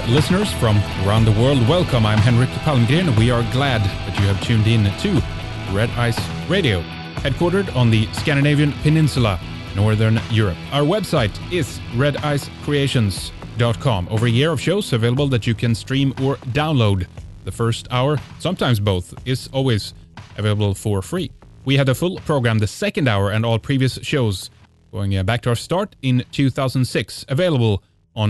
listeners from around the world, welcome. I'm Henrik Palmgren. We are glad that you have tuned in to Red Ice Radio, headquartered on the Scandinavian Peninsula, Northern Europe. Our website is redicecreations.com. Over a year of shows available that you can stream or download. The first hour, sometimes both, is always available for free. We had a full program the second hour and all previous shows going back to our start in 2006, available on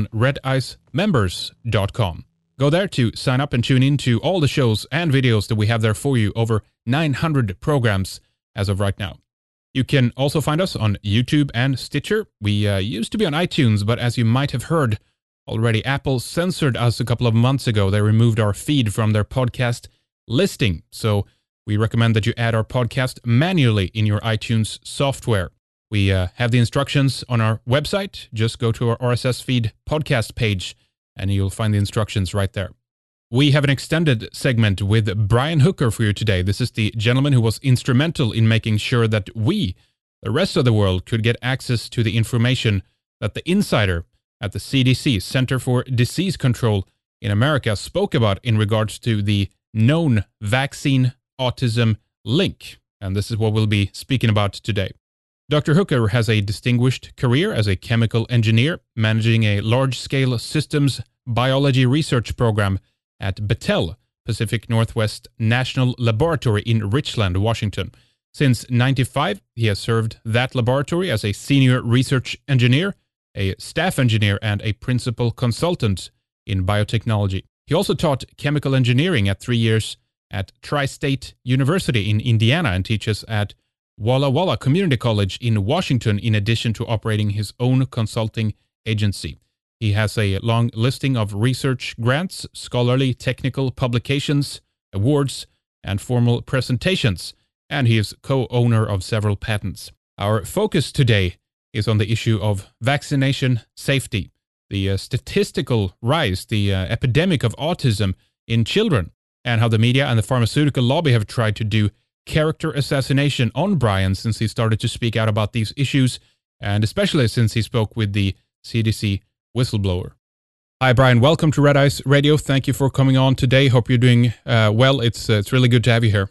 redicemembers.com. Go there to sign up and tune in to all the shows and videos that we have there for you, over 900 programs as of right now. You can also find us on YouTube and Stitcher. We used to be on iTunes, but as you might have heard already, Apple censored us a couple of months ago. They removed our feed from their podcast listing. So we recommend that you add our podcast manually in your iTunes software. We have the instructions on our website. Just go to our RSS feed podcast page and you'll find the instructions right there. We have an extended segment with Brian Hooker for you today. This is the gentleman who was instrumental in making sure that we, the rest of the world, could get access to the information that the insider at the CDC, Center for Disease Control in America, spoke about in regards to the known vaccine autism link. And this is what we'll be speaking about today. Dr. Hooker has a distinguished career as a chemical engineer, managing a large-scale systems biology research program at Battelle, Pacific Northwest National Laboratory in Richland, Washington. Since 1995, he has served that laboratory as a senior research engineer, a staff engineer, and a principal consultant in biotechnology. He also taught chemical engineering at 3 years at Tri-State University in Indiana and teaches at Walla Walla Community College in Washington, in addition to operating his own consulting agency. He has a long listing of research grants, scholarly technical publications, awards, and formal presentations, and he is co-owner of several patents. Our focus today is on the issue of vaccination safety, the statistical rise, the epidemic of autism in children, and how the media and the pharmaceutical lobby have tried to do character assassination on Brian since he started to speak out about these issues, and especially since he spoke with the CDC whistleblower. Hi, Brian. Welcome to Red Ice Radio. Thank you for coming on today. Hope you're doing well. It's really good to have you here.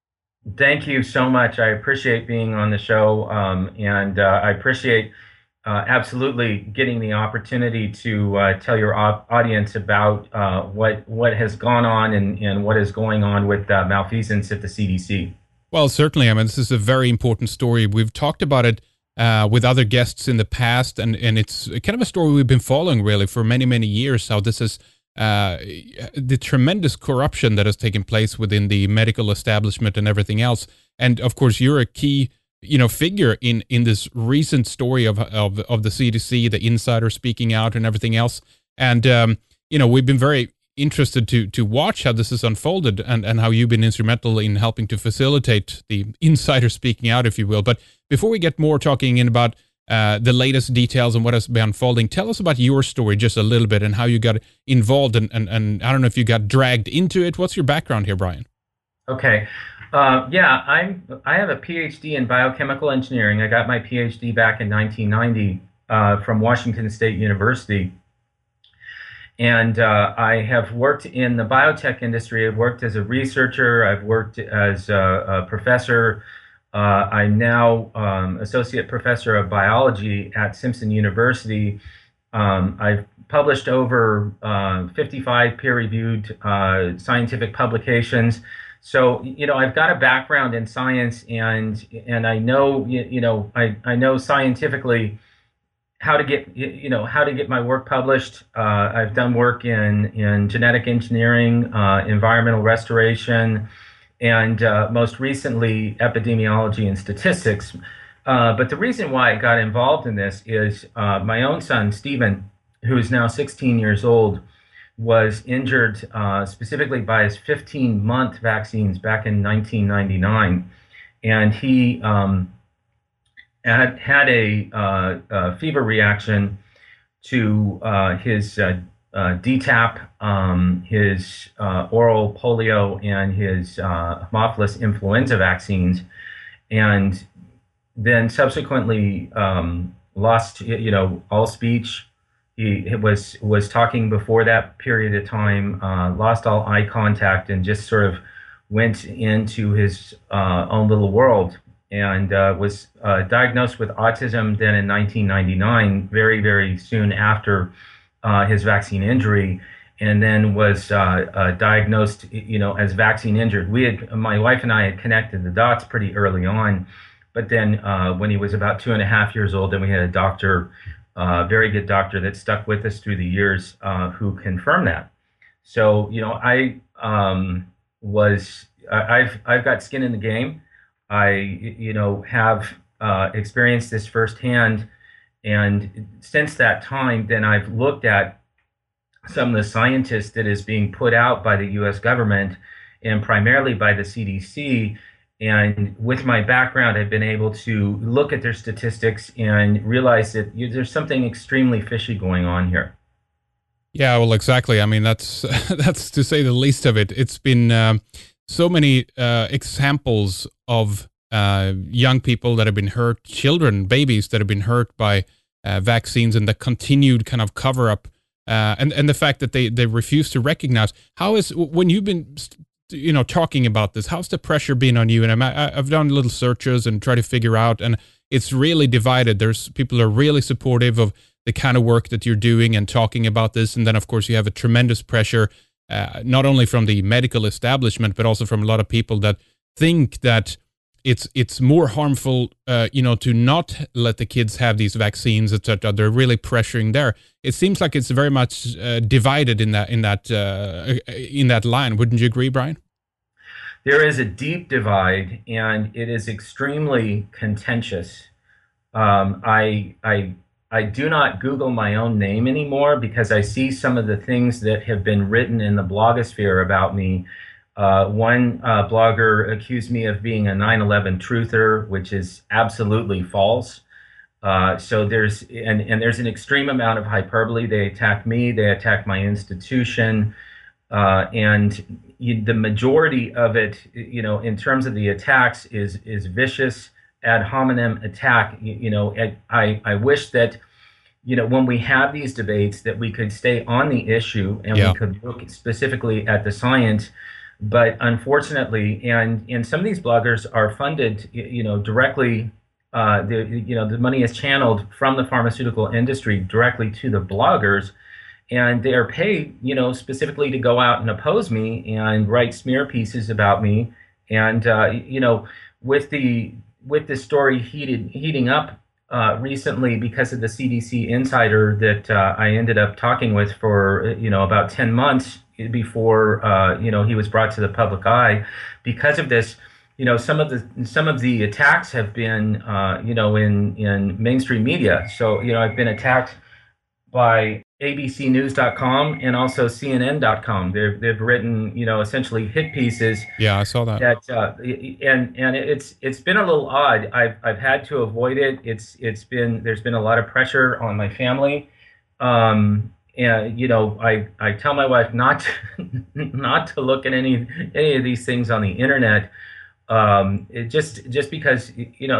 Thank you so much. I appreciate being on the show, and I appreciate absolutely getting the opportunity to tell your audience about what has gone on and what is going on with malfeasance at the CDC. Well, certainly. I mean, this is a very important story. We've talked about it with other guests in the past, and it's kind of a story we've been following really for many, many years, how this is the tremendous corruption that has taken place within the medical establishment and everything else. And of course, you're a key figure in this recent story of the CDC, the insider speaking out and everything else. And, we've been very interested to watch how this has unfolded and how you've been instrumental in helping to facilitate the insider speaking out, if you will. But before we get more talking in about the latest details and what has been unfolding, tell us about your story just a little bit and how you got involved and I don't know if you got dragged into it. What's your background here, Brian? Okay. I have a PhD in biochemical engineering. I got my PhD back in 1990 from Washington State University. And I have worked in the biotech industry. I've worked as a researcher. I've worked as a professor. I'm now associate professor of biology at Simpson University. I've published over 55 peer-reviewed scientific publications. So, I've got a background in science, and I know, I know scientifically how to get my work published. I've done work in genetic engineering, environmental restoration, and most recently epidemiology and statistics. But the reason why I got involved in this is my own son, Stephen, who is now 16 years old, was injured specifically by his 15-month vaccines back in 1999. And he had a fever reaction to his DTaP, his oral polio, and his Haemophilus influenza vaccines, and then subsequently lost, all speech, he was talking before that period of time, lost all eye contact, and just sort of went into his own little world, and was diagnosed with autism then in 1999, very, very soon after his vaccine injury, and then was diagnosed, as vaccine injured. My wife and I had connected the dots pretty early on, but then when he was about 2.5 years old, then we had a doctor, very good doctor that stuck with us through the years, who confirmed that. So, I've got skin in the game. I, have experienced this firsthand. And since that time, then I've looked at some of the scientists that is being put out by the U.S. government and primarily by the CDC. And with my background, I've been able to look at their statistics and realize that there's something extremely fishy going on here. Yeah, well, exactly. I mean, that's that's to say the least of it. It's been so many examples of young people that have been hurt, children, babies that have been hurt by vaccines, and the continued kind of cover up, and the fact that they refuse to recognize. How is, when you've been talking about this, how's the pressure been on you? And I've done little searches and try to figure out, and it's really divided. There's people who are really supportive of the kind of work that you're doing and talking about this, and then of course you have a tremendous pressure, not only from the medical establishment but also from a lot of people that think that it's more harmful, to not let the kids have these vaccines, etc. They're really pressuring there. It seems like it's very much divided in that line. Wouldn't you agree, Brian? There is a deep divide, and it is extremely contentious. I do not Google my own name anymore because I see some of the things that have been written in the blogosphere about me. One blogger accused me of being a 9/11 truther, which is absolutely false. So there's an extreme amount of hyperbole. They attack me, they attack my institution, and the majority of it, in terms of the attacks, is vicious ad hominem attack. I wish that, when we have these debates, that we could stay on the issue and we could look specifically at the science. But unfortunately, and some of these bloggers are funded, directly. The money is channeled from the pharmaceutical industry directly to the bloggers, and they are paid, specifically to go out and oppose me and write smear pieces about me. And with the story heating up recently because of the CDC insider that I ended up talking with for about 10 months before he was brought to the public eye. Because of this, some of the attacks have been in mainstream media. So I've been attacked by abcnews.com and also CNN.com. They've written essentially hit pieces. Yeah, I saw that. And it's been a little odd. I've had to avoid it. There's been a lot of pressure on my family. And I tell my wife not to look at any of these things on the internet. Just because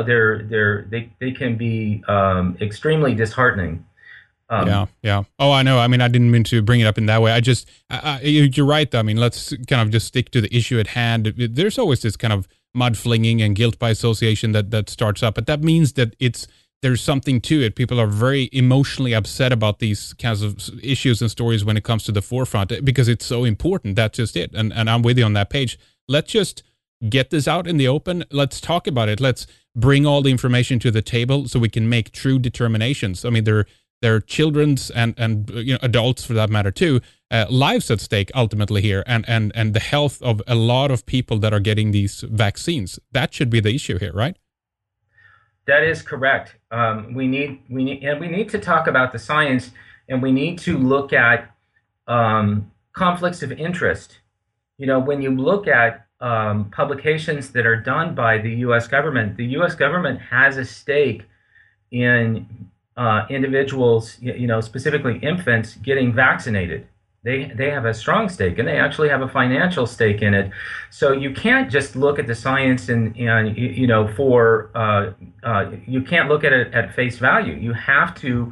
they can be extremely disheartening. Yeah. Oh, I know. I mean, I didn't mean to bring it up in that way. You're right, though. I mean, let's kind of just stick to the issue at hand. There's always this kind of mud flinging and guilt by association that starts up, but that means that there's something to it. People are very emotionally upset about these kinds of issues and stories when it comes to the forefront because it's so important. That's just it. And I'm with you on that page. Let's just get this out in the open. Let's talk about it. Let's bring all the information to the table so we can make true determinations. I mean, there are children's and adults, for that matter too, lives at stake ultimately here, and the health of a lot of people that are getting these vaccines. That should be the issue here, right? That is correct. We need to talk about the science, and we need to look at conflicts of interest. When you look at publications that are done by the U.S. government has a stake in individuals, specifically infants, getting vaccinated. They have a strong stake, and they actually have a financial stake in it. So you can't just look at the science and you can't look at it at face value. You have to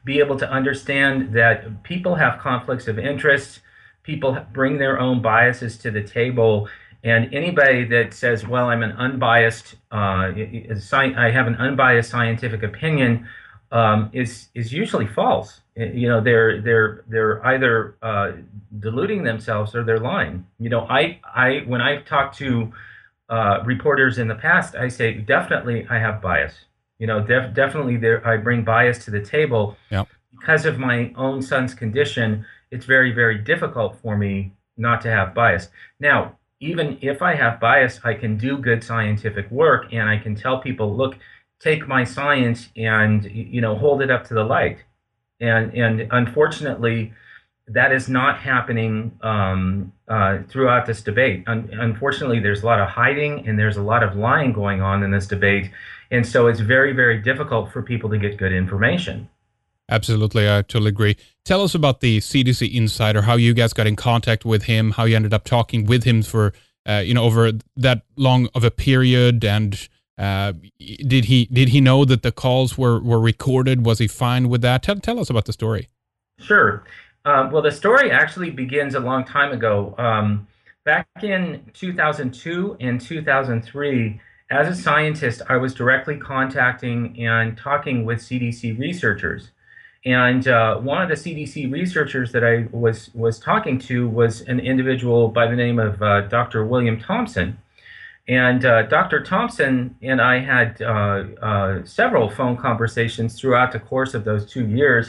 be able to understand that people have conflicts of interest, people bring their own biases to the table, and anybody that says, "Well, I'm an unbiased, I have an unbiased scientific opinion," is usually false. They're either deluding themselves or they're lying. I when I've talked to reporters in the past, I say definitely I have bias. Definitely there I bring bias to the table. Yeah. Because of my own son's condition. It's very, very difficult for me not to have bias. Now, even if I have bias, I can do good scientific work, and I can tell people, look, take my science and hold it up to the light. And unfortunately, that is not happening throughout this debate. Unfortunately, there's a lot of hiding and there's a lot of lying going on in this debate, and so it's very, very difficult for people to get good information. Absolutely, I totally agree. Tell us about the CDC insider, how you guys got in contact with him, how you ended up talking with him for, over that long of a period, and did he know that the calls were recorded? Was he fine with that? Tell us about the story. Sure. Well, the story actually begins a long time ago. Back in 2002 and 2003, as a scientist, I was directly contacting and talking with CDC researchers. And one of the CDC researchers that I was talking to was an individual by the name of Dr. William Thompson. And Dr. Thompson and I had several phone conversations throughout the course of those 2 years.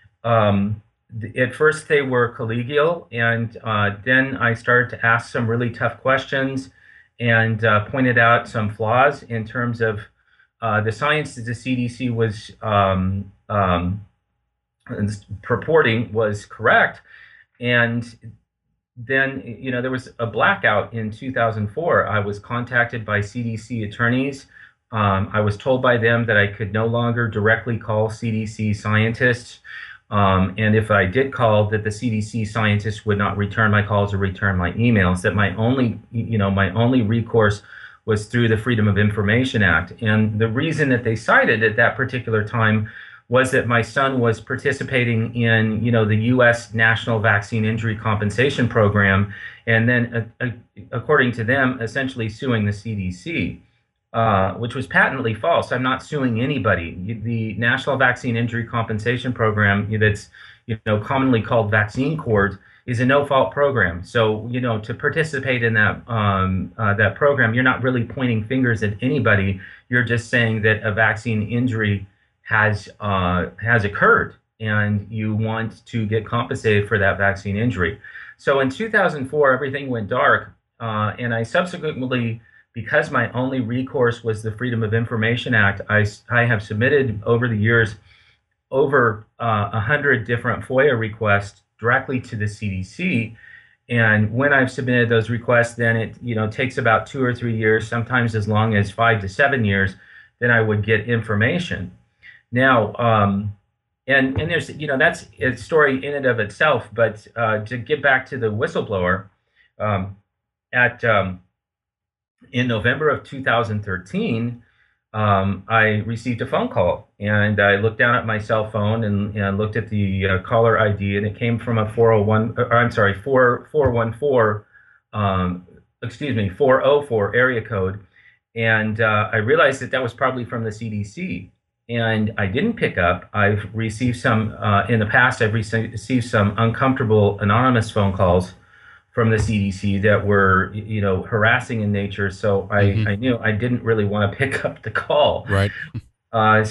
At first, they were collegial, and then I started to ask some really tough questions and pointed out some flaws in terms of the science that the CDC was purporting was correct. And then, there was a blackout in 2004. I was contacted by CDC attorneys. I was told by them that I could no longer directly call CDC scientists. And if I did call, that the CDC scientists would not return my calls or return my emails, that my only recourse was through the Freedom of Information Act. And the reason that they cited at that particular time was that my son was participating in, the U.S. National Vaccine Injury Compensation Program, and then, according to them, essentially suing the CDC, which was patently false. I'm not suing anybody. The National Vaccine Injury Compensation Program, that's commonly called Vaccine Court, is a no-fault program. So, to participate in that that program, you're not really pointing fingers at anybody. You're just saying that a vaccine injury has occurred, and you want to get compensated for that vaccine injury. So in 2004, everything went dark, and I subsequently, because my only recourse was the Freedom of Information Act, I have submitted over the years over 100 different FOIA requests directly to the CDC. And when I've submitted those requests, then it takes about 2 or 3 years, sometimes as long as 5 to 7 years, then I would get information. Now, and there's, that's a story in and of itself, but to get back to the whistleblower, in November of 2013, I received a phone call, and I looked down at my cell phone and looked at the caller ID, and it came from a 404 area code, and I realized that was probably from the CDC. And I didn't pick up. I've received some, in the past, I've received some uncomfortable anonymous phone calls from the CDC that were, harassing in nature. So I knew I didn't really want to pick up the call. Right. And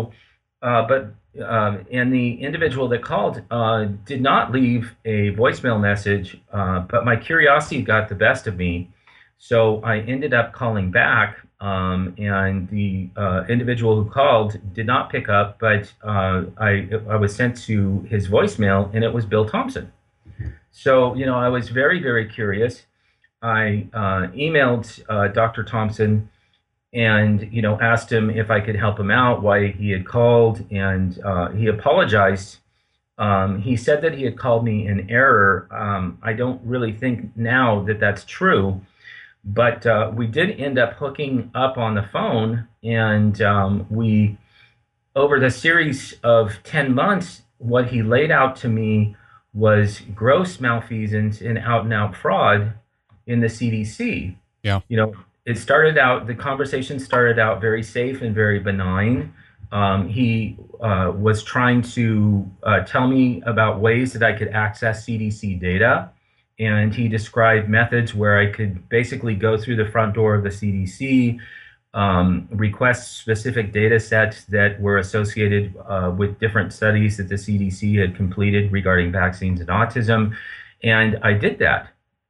the individual that called did not leave a voicemail message, but my curiosity got the best of me. So I ended up calling back. And the individual who called did not pick up, but I was sent to his voicemail, and it was Bill Thompson. So, I was very, very curious. I emailed Dr. Thompson and, asked him if I could help him out, why he had called, and he apologized. He said that he had called me in error. I don't really think now that that's true. But we did end up hooking up on the phone, and we over the series of 10 months, what he laid out to me was gross malfeasance and out fraud in the CDC. Yeah. You know, the conversation started out very safe and very benign. He was trying to tell me about ways that I could access CDC data. And he described methods where I could basically go through the front door of the CDC, request specific data sets that were associated with different studies that the CDC had completed regarding vaccines and autism. And I did that.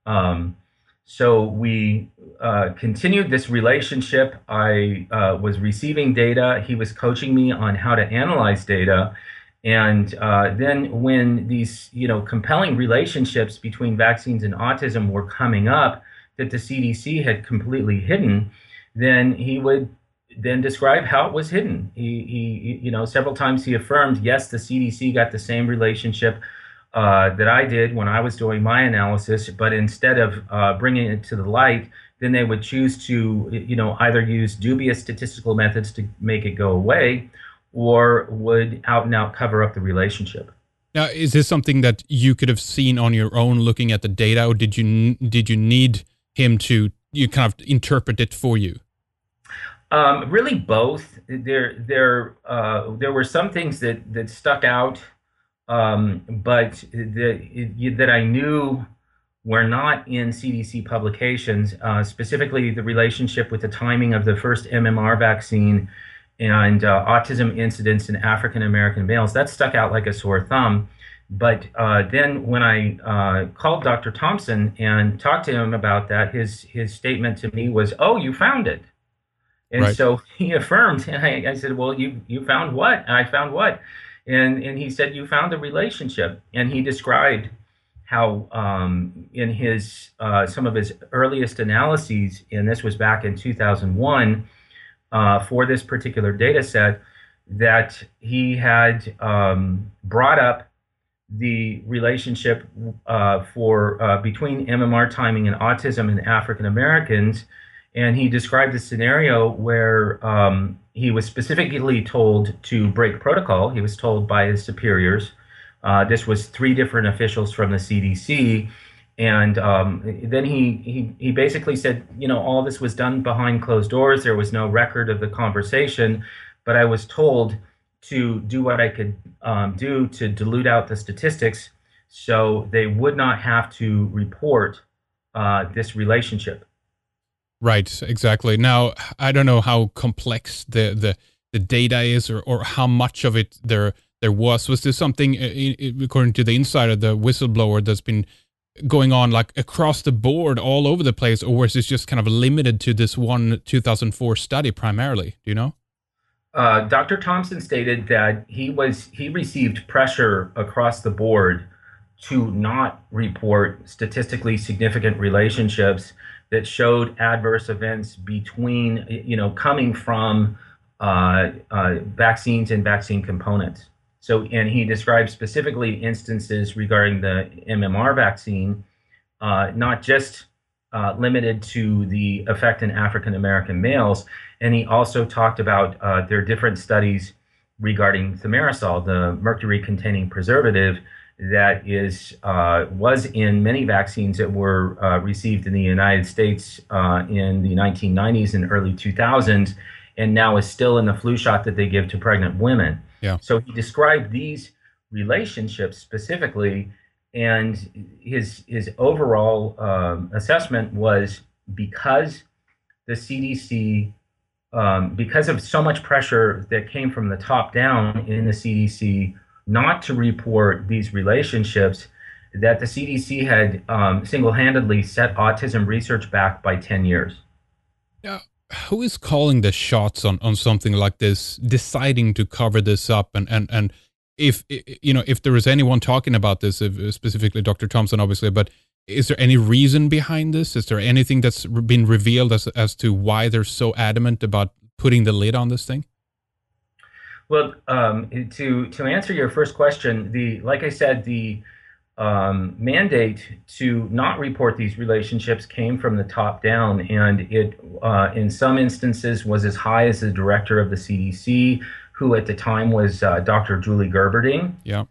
So we continued this relationship. I was receiving data. He was coaching me on how to analyze data. And then when these, compelling relationships between vaccines and autism were coming up that the CDC had completely hidden, then he would then describe how it was hidden. He several times he affirmed, yes, the CDC got the same relationship that I did when I was doing my analysis, but instead of bringing it to the light, then they would choose to, either use dubious statistical methods to make it go away, or would out and out cover up the relationship. Now, is this something that you could have seen on your own looking at the data, or did you need him to kind of interpret it for you? Really, both. There were some things that stuck out, but that I knew were not in CDC publications. Specifically, the relationship with the timing of the first MMR vaccine and autism incidence in African American males. That stuck out like a sore thumb. But then when I called Dr. Thompson and talked to him about that, his statement to me was, "Oh, you found it." And right. So he affirmed, and I said, "Well, you found what?" And I found what? And he said, "You found the relationship." And he described how in his some of his earliest analyses, and this was back in 2001, for this particular data set, that he had brought up the relationship between MMR timing and autism in African Americans. And he described a scenario where he was specifically told to break protocol. He was told by his superiors. This was 3 different officials from the CDC. And then he basically said, all this was done behind closed doors. There was no record of the conversation, but I was told to do what I could do to dilute out the statistics so they would not have to report this relationship. Right, exactly. Now, I don't know how complex the data is, or how much of it there was. Was there something, according to the insider, the whistleblower, that's been going on like across the board all over the place, or was this just kind of limited to this one 2004 study primarily? Do you know? Dr. Thompson stated that he received pressure across the board to not report statistically significant relationships that showed adverse events between, coming from vaccines and vaccine components. So, and he described specifically instances regarding the MMR vaccine, not just limited to the effect in African American males. And he also talked about their different studies regarding thimerosal, the mercury-containing preservative that was in many vaccines that were received in the United States in the 1990s and early 2000s, and now is still in the flu shot that they give to pregnant women. Yeah. So he described these relationships specifically, and his overall assessment was because the CDC, because of so much pressure that came from the top down in the CDC not to report these relationships, that the CDC had single-handedly set autism research back by 10 years. Yeah. Who is calling the shots on something like this, deciding to cover this up? And if there is anyone talking about this, specifically Dr. Thompson, obviously, but is there any reason behind this? Is there anything that's been revealed as to why they're so adamant about putting the lid on this thing? Well, to answer your first question, like I said, the mandate to not report these relationships came from the top down, and it, in some instances, was as high as the director of the CDC, who at the time was Dr. Julie Gerberding. Yeah.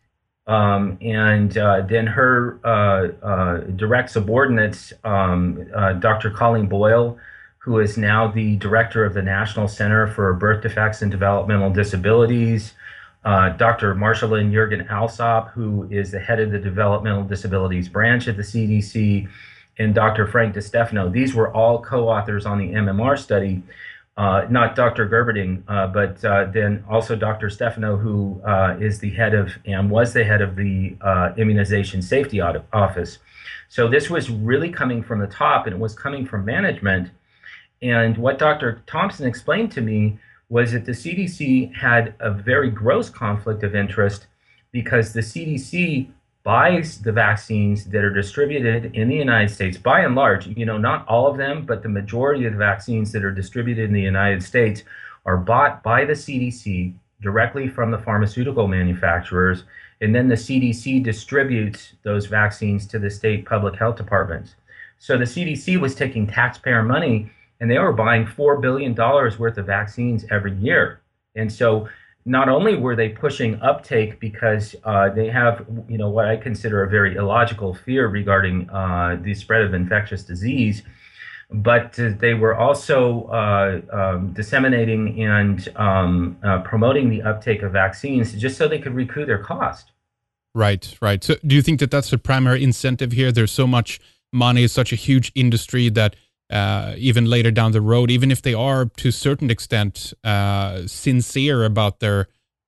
And then her direct subordinates, Dr. Colleen Boyle, who is now the director of the National Center for Birth Defects and Developmental Disabilities, Dr. Marshalyn Jurgen Alsop, who is the head of the Developmental Disabilities branch at the CDC, and Dr. Frank DeStefano. These were all co-authors on the MMR study. Not Dr. Gerberding, but then also Dr. Stefano, who is the head of and was the head of the Immunization Safety Office. So this was really coming from the top, and it was coming from management. And what Dr. Thompson explained to me was that the CDC had a very gross conflict of interest because the CDC buys the vaccines that are distributed in the United States, by and large, not all of them, but the majority of the vaccines that are distributed in the United States are bought by the CDC directly from the pharmaceutical manufacturers, and then the CDC distributes those vaccines to the state public health departments. So the CDC was taking taxpayer money, and they were buying $4 billion worth of vaccines every year. And so not only were they pushing uptake because they have, what I consider a very illogical fear regarding the spread of infectious disease, but they were also disseminating and promoting the uptake of vaccines just so they could recoup their cost. Right, right. So do you think that that's the primary incentive here? There's so much money, such a huge industry that even later down the road, even if they are to a certain extent sincere about their,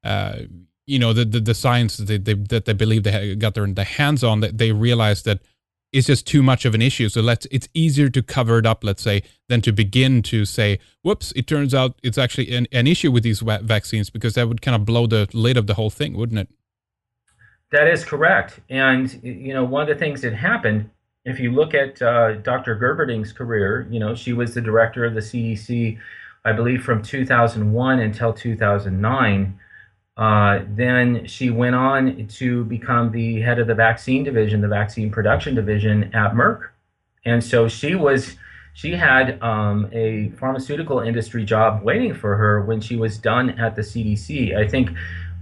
the science that they believe they got their hands on, that they realize that it's just too much of an issue. So it's easier to cover it up, let's say, than to begin to say, whoops, it turns out it's actually an issue with these vaccines, because that would kind of blow the lid of the whole thing, wouldn't it? That is correct. And, one of the things that happened, if you look at Dr. Gerberding's career, she was the director of the CDC, I believe, from 2001 until 2009. Then she went on to become the head of the vaccine division, the vaccine production division at Merck. And so she had a pharmaceutical industry job waiting for her when she was done at the CDC. I think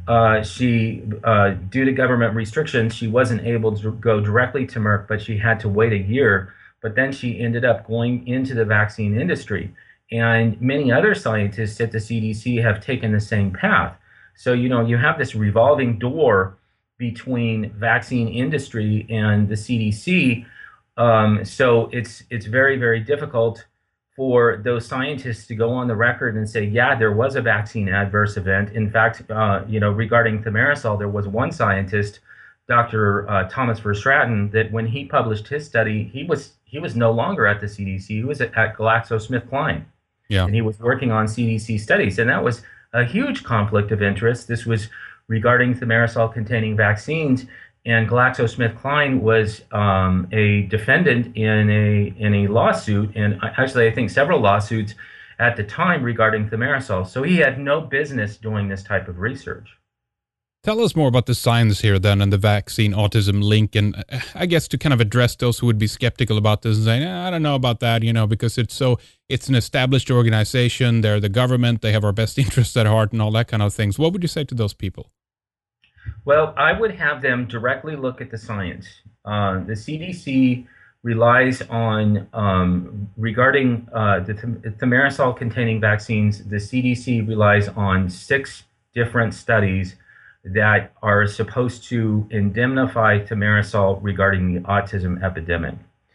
due to government restrictions, she wasn't able to go directly to Merck, but she had to wait a year. But then she ended up going into the vaccine industry. And many other scientists at the CDC have taken the same path. So, you have this revolving door between vaccine industry and the CDC. So it's very, very difficult for those scientists to go on the record and say, yeah, there was a vaccine adverse event. In fact, regarding thimerosal, there was one scientist, Dr. Thomas Verstraeten, that when he published his study, he was no longer at the CDC. He was at GlaxoSmithKline. Yeah. And he was working on CDC studies. And that was a huge conflict of interest. This was regarding thimerosal-containing vaccines. And GlaxoSmithKline was a defendant in a lawsuit, and actually I think several lawsuits at the time regarding thimerosal. So he had no business doing this type of research. Tell us more about the science here then and the vaccine autism link, and I guess to kind of address those who would be skeptical about this and saying, I don't know about that, because it's an established organization, they're the government, they have our best interests at heart and all that kind of things. What would you say to those people? Well, I would have them directly look at the science. The CDC relies on, regarding the thimerosal-containing vaccines, the CDC relies on 6 different studies that are supposed to indemnify thimerosal regarding the autism epidemic.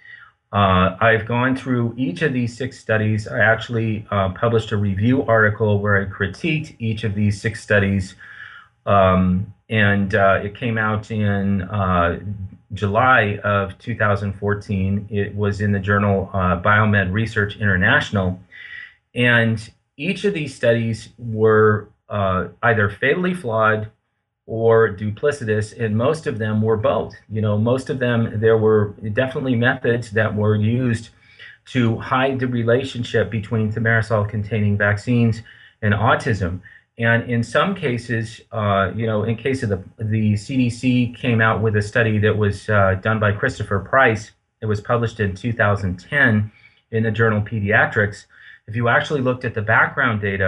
I've gone through each of these 6 studies. I actually published a review article where I critiqued each of these 6 studies. And it came out in July of 2014. It was in the journal Biomed Research International. And each of these studies were either fatally flawed or duplicitous, and most of them were both. Most of them, there were definitely methods that were used to hide the relationship between thimerosal-containing vaccines and autism. And in some cases, in case of the CDC came out with a study that was done by Christopher Price. It was published in 2010 in the journal Pediatrics. If you actually looked at the background data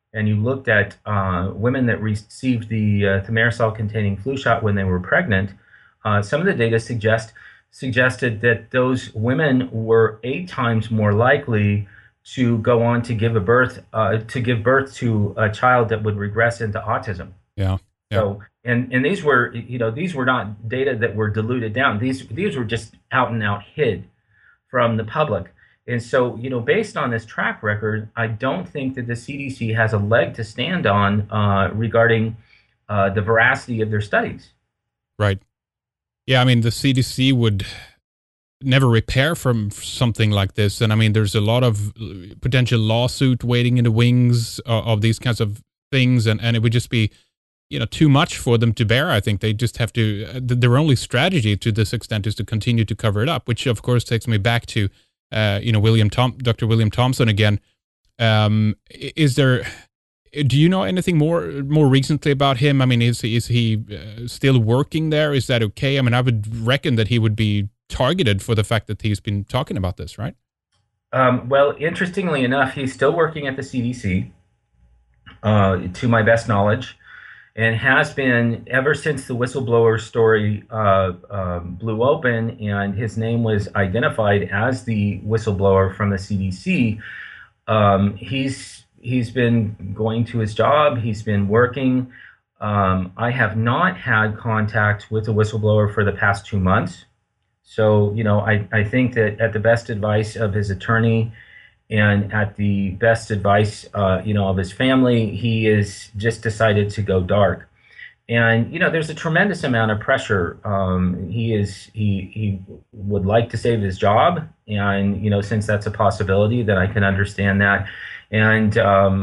and you looked at women that received the thimerosal-containing flu shot when they were pregnant, some of the data suggested that those women were 8 times more likely to go on to give birth to a child that would regress into autism. Yeah. Yeah. So, and these were, these were not data that were diluted down. These were just out and out hid from the public. And so, based on this track record, I don't think that the CDC has a leg to stand on regarding the veracity of their studies. Right. Yeah, I mean, the CDC would never repair from something like this. And I mean, there's a lot of potential lawsuit waiting in the wings of these kinds of things. And it would just be, too much for them to bear. I think they just have to, their only strategy to this extent is to continue to cover it up, which of course takes me back to, Dr. William Thompson again. Is there, do you know anything more recently about him? I mean, is he still working there? Is that okay? I mean, I would reckon that he would be targeted for the fact that he's been talking about this, right? Well, interestingly enough, he's still working at the CDC, to my best knowledge, and has been ever since the whistleblower story blew open and his name was identified as the whistleblower from the CDC. He's been going to his job. He's been working. I have not had contact with the whistleblower for the past 2 months. So, I think that at the best advice of his attorney and at the best advice, of his family, he is just decided to go dark. And, there's a tremendous amount of pressure. He would like to save his job. And, since that's a possibility, then I can understand that. And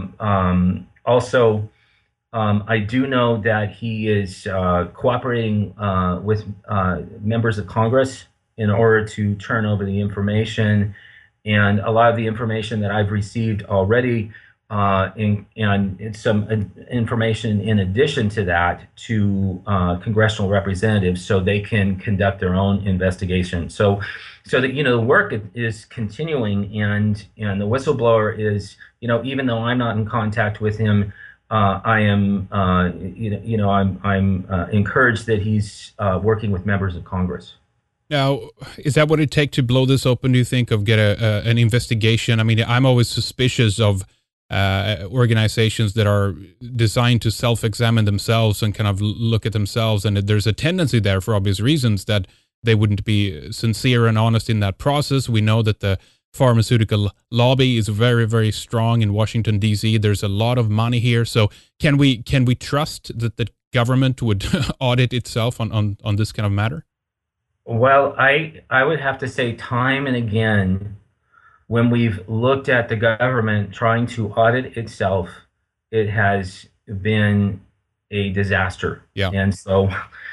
also, I do know that he is cooperating with members of Congress in order to turn over the information. And a lot of the information that I've received already, and some information in addition to that to congressional representatives, so they can conduct their own investigation. So that the work is continuing, and the whistleblower is, even though I'm not in contact with him, I am I'm encouraged that he's working with members of Congress. Now, is that what it takes to blow this open, do you think, of get an investigation? I mean, I'm always suspicious of organizations that are designed to self-examine themselves and kind of look at themselves. And there's a tendency there, for obvious reasons, that they wouldn't be sincere and honest in that process. We know that the pharmaceutical lobby is very, very strong in Washington, D.C. There's a lot of money here. So can we trust that the government would audit itself on this kind of matter? Well, I would have to say time and again, when we've looked at the government trying to audit itself, it has been a disaster. Yeah. And so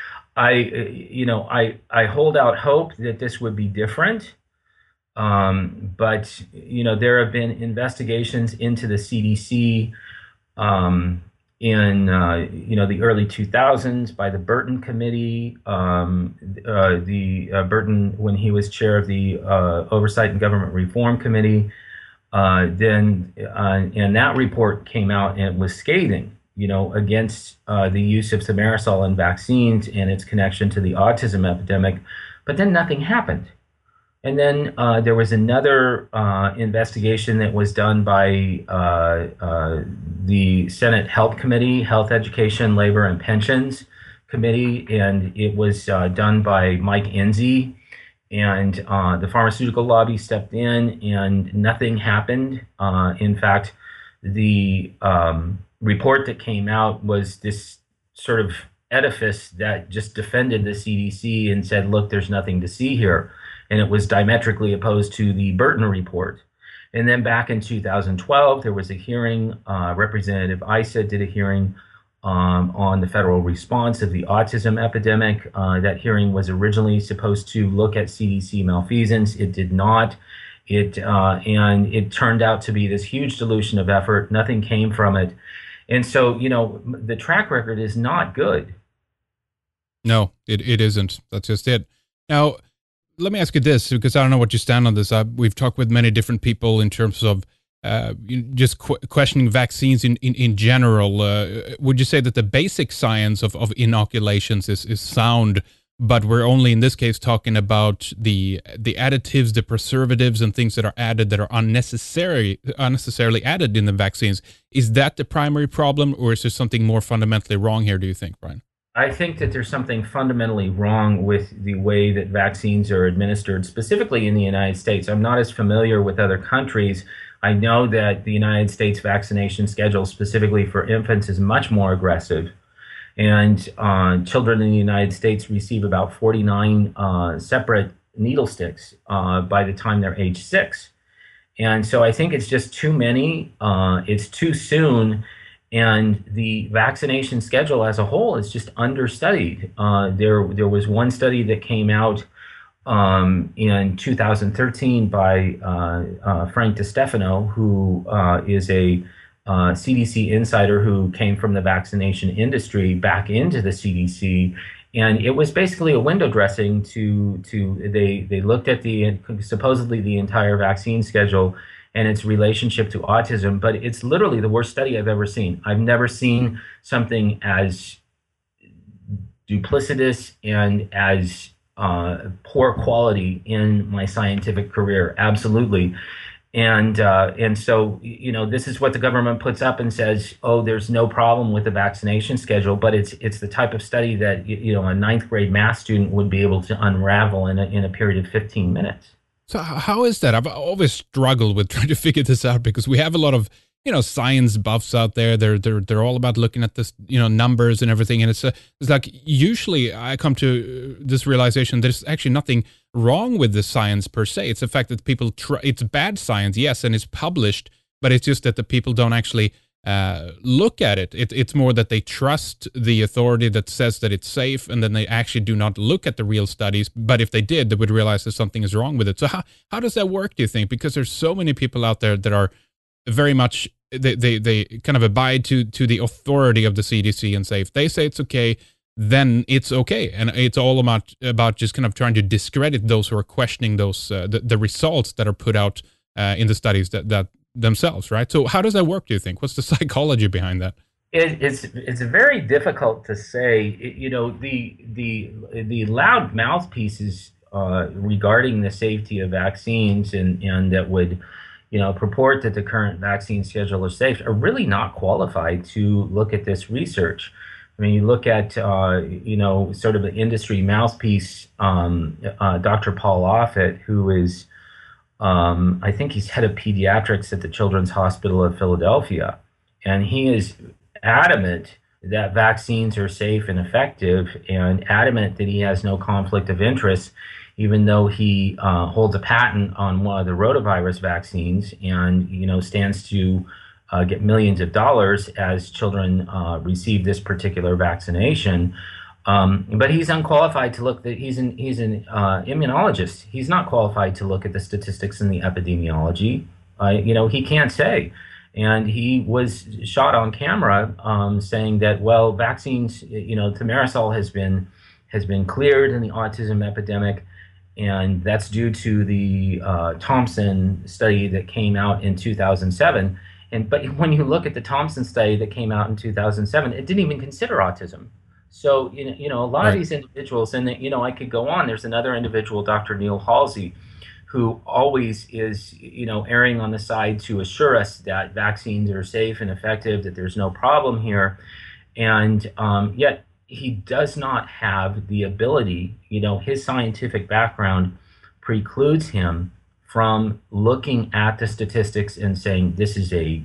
I hold out hope that this would be different. But there have been investigations into the CDC in the early 2000s by the Burton Committee, Burton, when he was chair of the Oversight and Government Reform Committee, and that report came out and it was scathing, against the use of thimerosal in vaccines and its connection to the autism epidemic. But then nothing happened. And then there was another investigation that was done by the Senate Health Committee, Health, Education, Labor, and Pensions Committee, and it was done by Mike Enzi. And the pharmaceutical lobby stepped in, and nothing happened. In fact, the report that came out was this sort of edifice that just defended the CDC and said, look, there's nothing to see here. And it was diametrically opposed to the Burton report. And then back in 2012, there was a hearing. Representative Issa did a hearing on the federal response of the autism epidemic. That hearing was originally supposed to look at CDC malfeasance. It did not. And it turned out to be this huge dilution of effort. Nothing came from it. And so, the track record is not good. No, it isn't. That's just it. Now, let me ask you this, because I don't know what you stand on this. We've talked with many different people in terms of just questioning vaccines in general. Would you say that the basic science of inoculations is sound, but we're only in this case talking about the additives, the preservatives, and things that are added that are unnecessarily added in the vaccines? Is that the primary problem, or is there something more fundamentally wrong here, do you think, Brian? I think that there's something fundamentally wrong with the way that vaccines are administered, specifically in the United States. I'm not as familiar with other countries. I know that the United States vaccination schedule, specifically for infants, is much more aggressive. And children in the United States receive about 49 separate needle sticks by the time they're age 6. And so I think it's just too many. It's too soon. And the vaccination schedule as a whole is just understudied. There was one study that came out in 2013 by Frank DiStefano, who is a CDC insider who came from the vaccination industry back into the CDC. And it was basically a window dressing they looked at supposedly the entire vaccine schedule and its relationship to autism, but it's literally the worst study I've ever seen. I've never seen something as duplicitous and as poor quality in my scientific career, absolutely. And so, this is what the government puts up and says, oh, there's no problem with the vaccination schedule, but it's the type of study that, a ninth grade math student would be able to unravel in a period of 15 minutes. So how is that? I've always struggled with trying to figure this out, because we have a lot of, science buffs out there. They're all about looking at this, numbers and everything. And it's like, usually I come to this realization, there's actually nothing wrong with the science per se. It's the fact that people it's bad science, yes, and it's published, but it's just that the people don't actually look at it. It's more that they trust the authority that says that it's safe, and then they actually do not look at the real studies. But if they did, they would realize that something is wrong with it. So how does that work, do you think? Because there's so many people out there that are very much, they kind of abide to the authority of the CDC and say, if they say it's okay, then it's okay. And it's all about just kind of trying to discredit those who are questioning those the results that are put out in the studies that themselves, right? So how does that work, do you think? What's the psychology behind that? It's very difficult to say. The loud mouthpieces regarding the safety of vaccines and that would purport that the current vaccine schedule is safe are really not qualified to look at this research. I mean, you look at sort of the industry mouthpiece, Dr. Paul Offit, who is I think he's head of pediatrics at the Children's Hospital of Philadelphia, and he is adamant that vaccines are safe and effective, and adamant that he has no conflict of interest, even though he holds a patent on one of the rotavirus vaccines and stands to get millions of dollars as children receive this particular vaccination. But he's unqualified to look. He's an immunologist. He's not qualified to look at the statistics and the epidemiology. He can't say. And he was shot on camera saying that, well, vaccines, thimerosal has been cleared in the autism epidemic, and that's due to the Thompson study that came out in 2007. But when you look at the Thompson study that came out in 2007, it didn't even consider autism. So, a lot of these individuals, and I could go on. There's another individual, Dr. Neil Halsey, who always is, erring on the side to assure us that vaccines are safe and effective, that there's no problem here. And yet he does not have the ability, his scientific background precludes him from looking at the statistics and saying this is a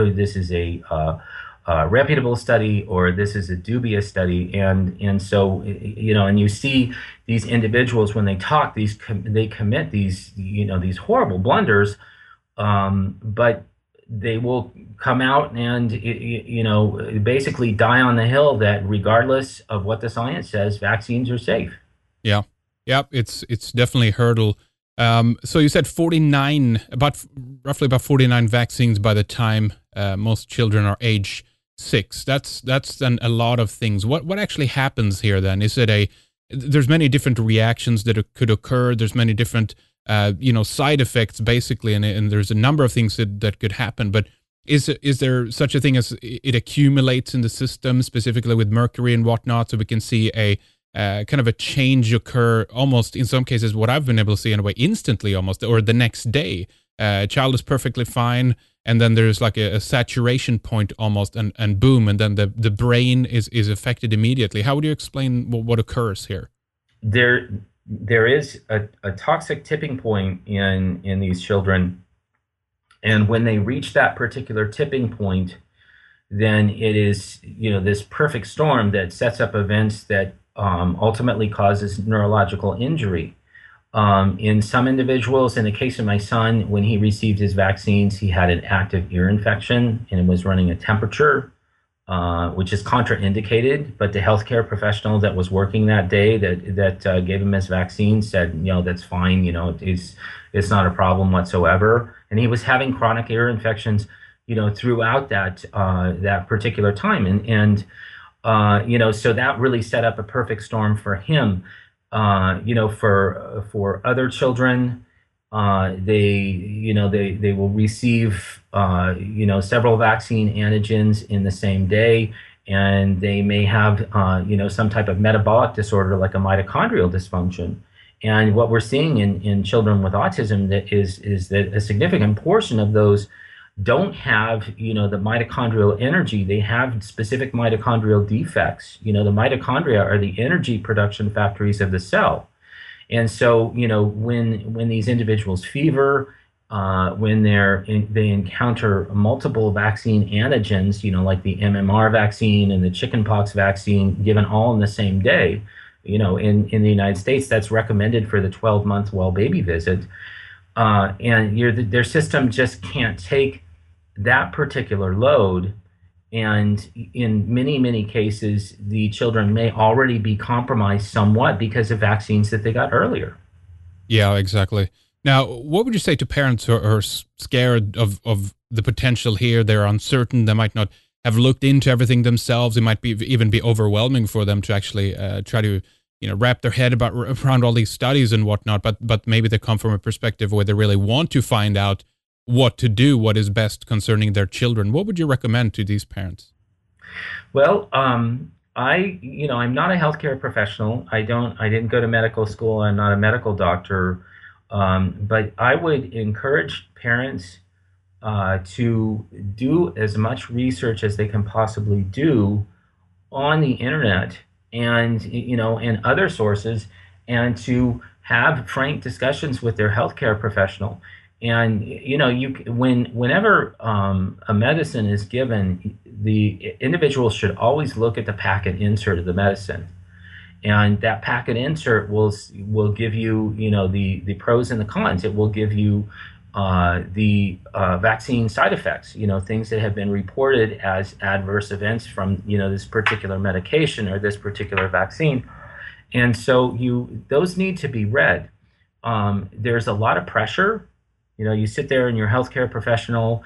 reputable study or this is a dubious study, and so and you see these individuals when they talk, they commit these horrible blunders, but they will come out and basically die on the hill that regardless of what the science says, vaccines are safe. Yeah, it's definitely a hurdle. So you said roughly about 49 vaccines by the time most children are age 6. That's then a lot of things. What actually happens here then? Is it there's many different reactions that could occur. There's many different side effects basically, and there's a number of things that could happen. But is there such a thing as it accumulates in the system, specifically with mercury and whatnot, so we can see a kind of a change occur almost in some cases, what I've been able to see anyway, instantly almost, or the next day? A child is perfectly fine, and then there's like a saturation point almost, and boom, and then the brain is affected immediately. How would you explain what occurs here? There is a toxic tipping point in these children, and when they reach that particular tipping point, then it is this perfect storm that sets up events that ultimately causes neurological injury. In some individuals, in the case of my son, when he received his vaccines, he had an active ear infection and it was running a temperature, which is contraindicated. But the healthcare professional that was working that day that gave him his vaccine said, that's fine. It's not a problem whatsoever. And he was having chronic ear infections, throughout that particular time, and so that really set up a perfect storm for him. For other children, they will receive several vaccine antigens in the same day, and they may have some type of metabolic disorder like a mitochondrial dysfunction. And what we're seeing in children with autism is that a significant portion of those don't have the mitochondrial energy. They have specific mitochondrial defects. The mitochondria are the energy production factories of the cell. And so when these individuals fever, when they encounter multiple vaccine antigens, like the MMR vaccine and the chickenpox vaccine given all in the same day, in the United States, that's recommended for the 12-month well baby visit. And their system just can't take that particular load. And in many, many cases, the children may already be compromised somewhat because of vaccines that they got earlier. Yeah, exactly. Now, what would you say to parents who are scared of the potential here? They're uncertain. They might not have looked into everything themselves. It might even be overwhelming for them to actually try to wrap their head around all these studies and whatnot. But maybe they come from a perspective where they really want to find out what to do, what is best concerning their children. What would you recommend to these parents? Well, I'm not a healthcare professional. I didn't go to medical school. I'm not a medical doctor. But I would encourage parents to do as much research as they can possibly do on the internet and and other sources, and to have frank discussions with their healthcare professional. And whenever a medicine is given, the individual should always look at the packet insert of the medicine, and that packet insert will give you the pros and the cons. It will give you the vaccine side effects, things that have been reported as adverse events from this particular medication or this particular vaccine, and so those need to be read. There's a lot of pressure. You sit there and your healthcare professional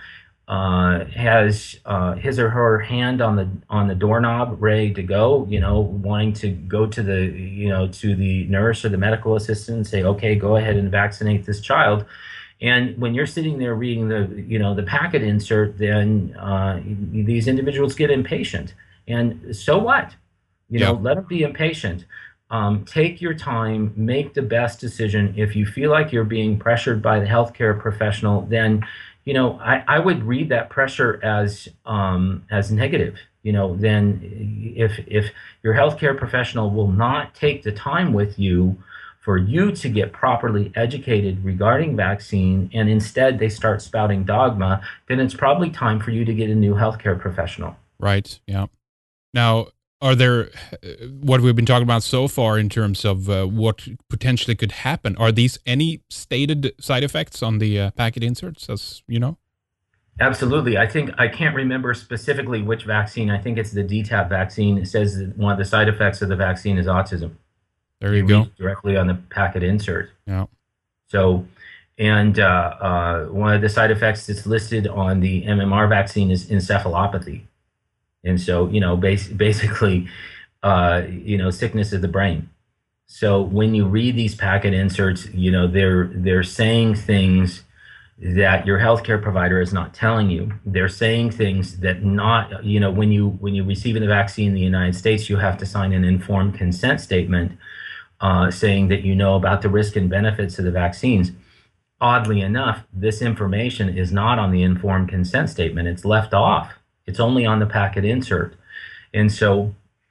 has his or her hand on the doorknob, ready to go. Wanting to go to the nurse or the medical assistant and say, "Okay, go ahead and vaccinate this child." And when you're sitting there reading the packet insert, then these individuals get impatient. And so what? Let them be impatient. Take your time, make the best decision. If you feel like you're being pressured by the healthcare professional, then, I would read that pressure as negative. Then if your healthcare professional will not take the time with you for you to get properly educated regarding vaccine, and instead they start spouting dogma, then it's probably time for you to get a new healthcare professional. Right. Yeah. Now, are there, what we've been talking about so far in terms of what potentially could happen, are these any stated side effects on the packet inserts, as you know? Absolutely. I can't remember specifically which vaccine. I think it's the DTaP vaccine. It says that one of the side effects of the vaccine is autism. There you go. Directly on the packet insert. Yeah. So, and one of the side effects that's listed on the MMR vaccine is encephalopathy. And so, basically, sickness of the brain. So when you read these packet inserts, they're saying things that your healthcare provider is not telling you. They're saying things that not, when you receive the vaccine in the United States, you have to sign an informed consent statement saying that you know about the risk and benefits of the vaccines. Oddly enough, this information is not on the informed consent statement. It's left off. It's only on the packet insert. And so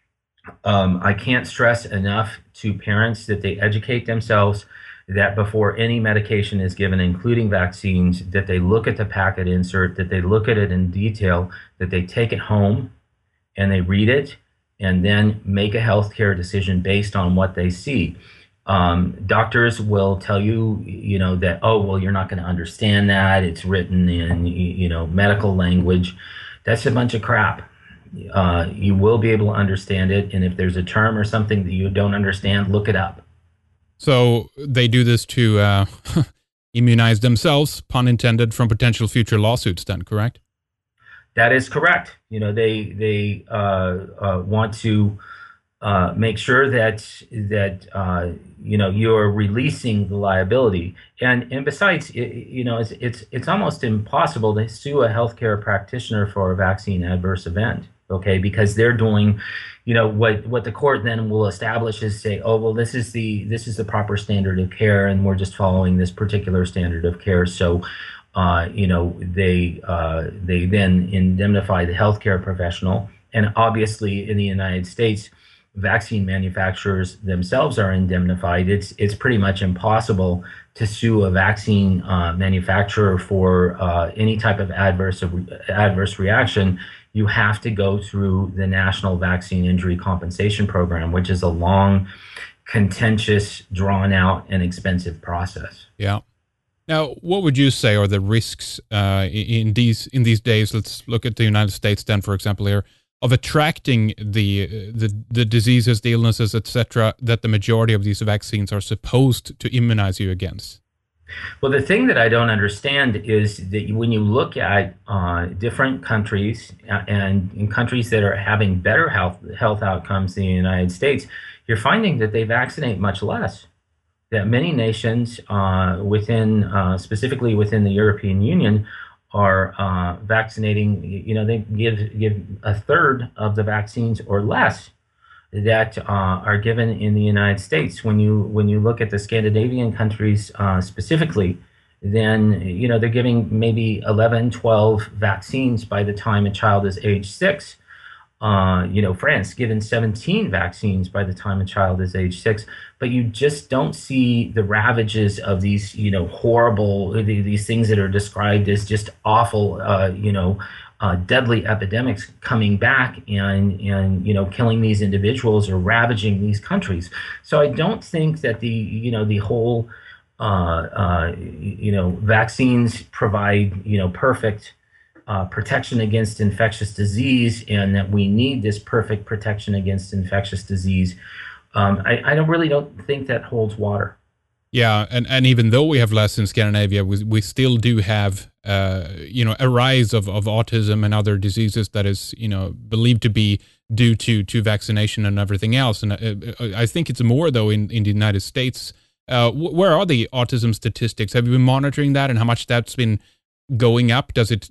I can't stress enough to parents that they educate themselves, that before any medication is given, including vaccines, that they look at the packet insert, that they look at it in detail, that they take it home and they read it and then make a healthcare decision based on what they see. Doctors will tell you, that, oh, well, you're not going to understand that. It's written in, medical language. That's a bunch of crap. You will be able to understand it. And if there's a term or something that you don't understand, look it up. So they do this to immunize themselves, pun intended, from potential future lawsuits then, correct? That is correct. They want to make sure that you're releasing the liability, and besides, it's almost impossible to sue a healthcare practitioner for a vaccine adverse event. Okay, because they're doing, what the court then will establish is say, oh, well, this is the proper standard of care, and we're just following this particular standard of care. So, they then indemnify the healthcare professional, and obviously in the United States, vaccine manufacturers themselves are indemnified. It's pretty much impossible to sue a vaccine manufacturer for any type of adverse reaction. You have to go through the National Vaccine Injury Compensation Program, which is a long, contentious, drawn out, and expensive process. Yeah. Now, what would you say are the risks in these days? Let's look at the United States then, for example, here, of attracting the diseases, the illnesses, etc., that the majority of these vaccines are supposed to immunize you against? Well, the thing that I don't understand is that when you look at different countries and in countries that are having better health outcomes than the United States, you're finding that they vaccinate much less. That many nations specifically within the European Union, are vaccinating. They give a third of the vaccines or less that are given in the United States. When you look at the Scandinavian countries specifically, then they're giving maybe 11, 12 vaccines by the time a child is age 6. France given 17 vaccines by the time a child is age 6, but you just don't see the ravages of these, horrible, these things that are described as just awful, deadly epidemics coming back and killing these individuals or ravaging these countries. So I don't think that the whole, vaccines provide, perfect protection against infectious disease, and that we need this perfect protection against infectious disease. I don't think that holds water. Yeah, and even though we have less in Scandinavia, we still do have a rise of autism and other diseases that is believed to be due to vaccination and everything else. And I think it's more though in the United States. Where are the autism statistics? Have you been monitoring that, and how much that's been going up? Does it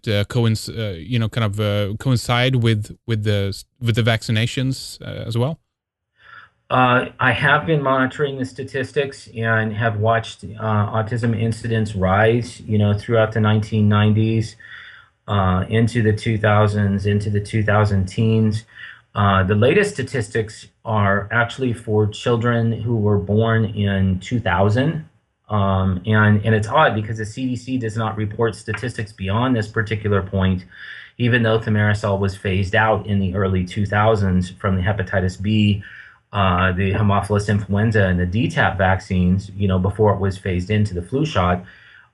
coincide with the vaccinations as well? I have been monitoring the statistics and have watched autism incidence rise, throughout the 1990s, into the 2000s, into the 2010s. The latest statistics are actually for children who were born in 2000. And it's odd because the CDC does not report statistics beyond this particular point, even though thimerosal was phased out in the early 2000s from the hepatitis B, the Haemophilus influenza, and the DTaP vaccines, before it was phased into the flu shot.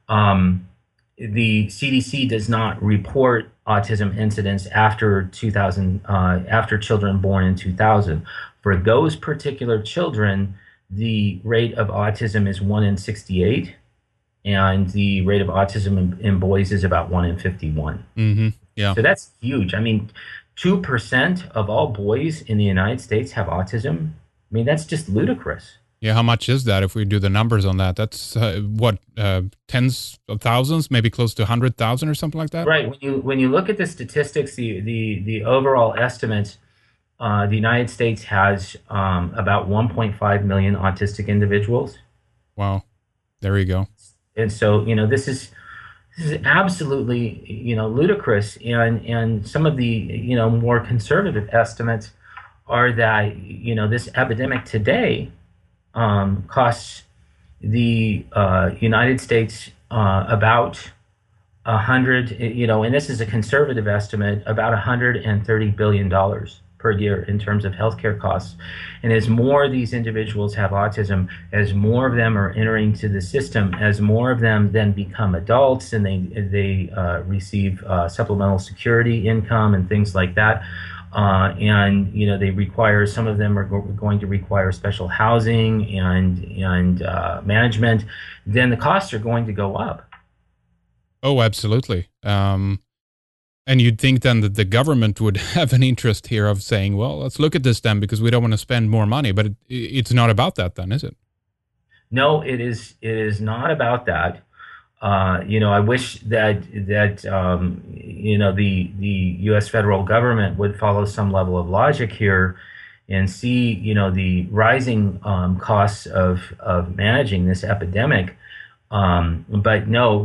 The CDC does not report autism incidence after 2000, after children born in 2000. For those particular children, the rate of autism is 1 in 68, and the rate of autism in boys is about 1 in 51. Mm-hmm. Yeah. So that's huge. I mean, 2% of all boys in the United States have autism. I mean, that's just ludicrous. Yeah, how much is that if we do the numbers on that? That's tens of thousands, maybe close to 100,000 or something like that? Right. When you look at the statistics, the overall estimates, the United States has about 1.5 million autistic individuals, Wow. There you go. and so this is absolutely ludicrous. And some of the more conservative estimates are that this epidemic today costs the United States about 100, and this is a conservative estimate, about $130 billion per year in terms of healthcare costs. And as more of these individuals have autism, as more of them are entering to the system, as more of them then become adults and they receive supplemental security income and things like that. And they require, some of them are going to require special housing and management. Then the costs are going to go up. Oh, absolutely. And you'd think then that the government would have an interest here of saying, well, let's look at this then because we don't want to spend more money. But it's not about that then, is it? No, it is. It is not about that. I wish that the U.S. federal government would follow some level of logic here and see the rising costs of managing this epidemic. But no,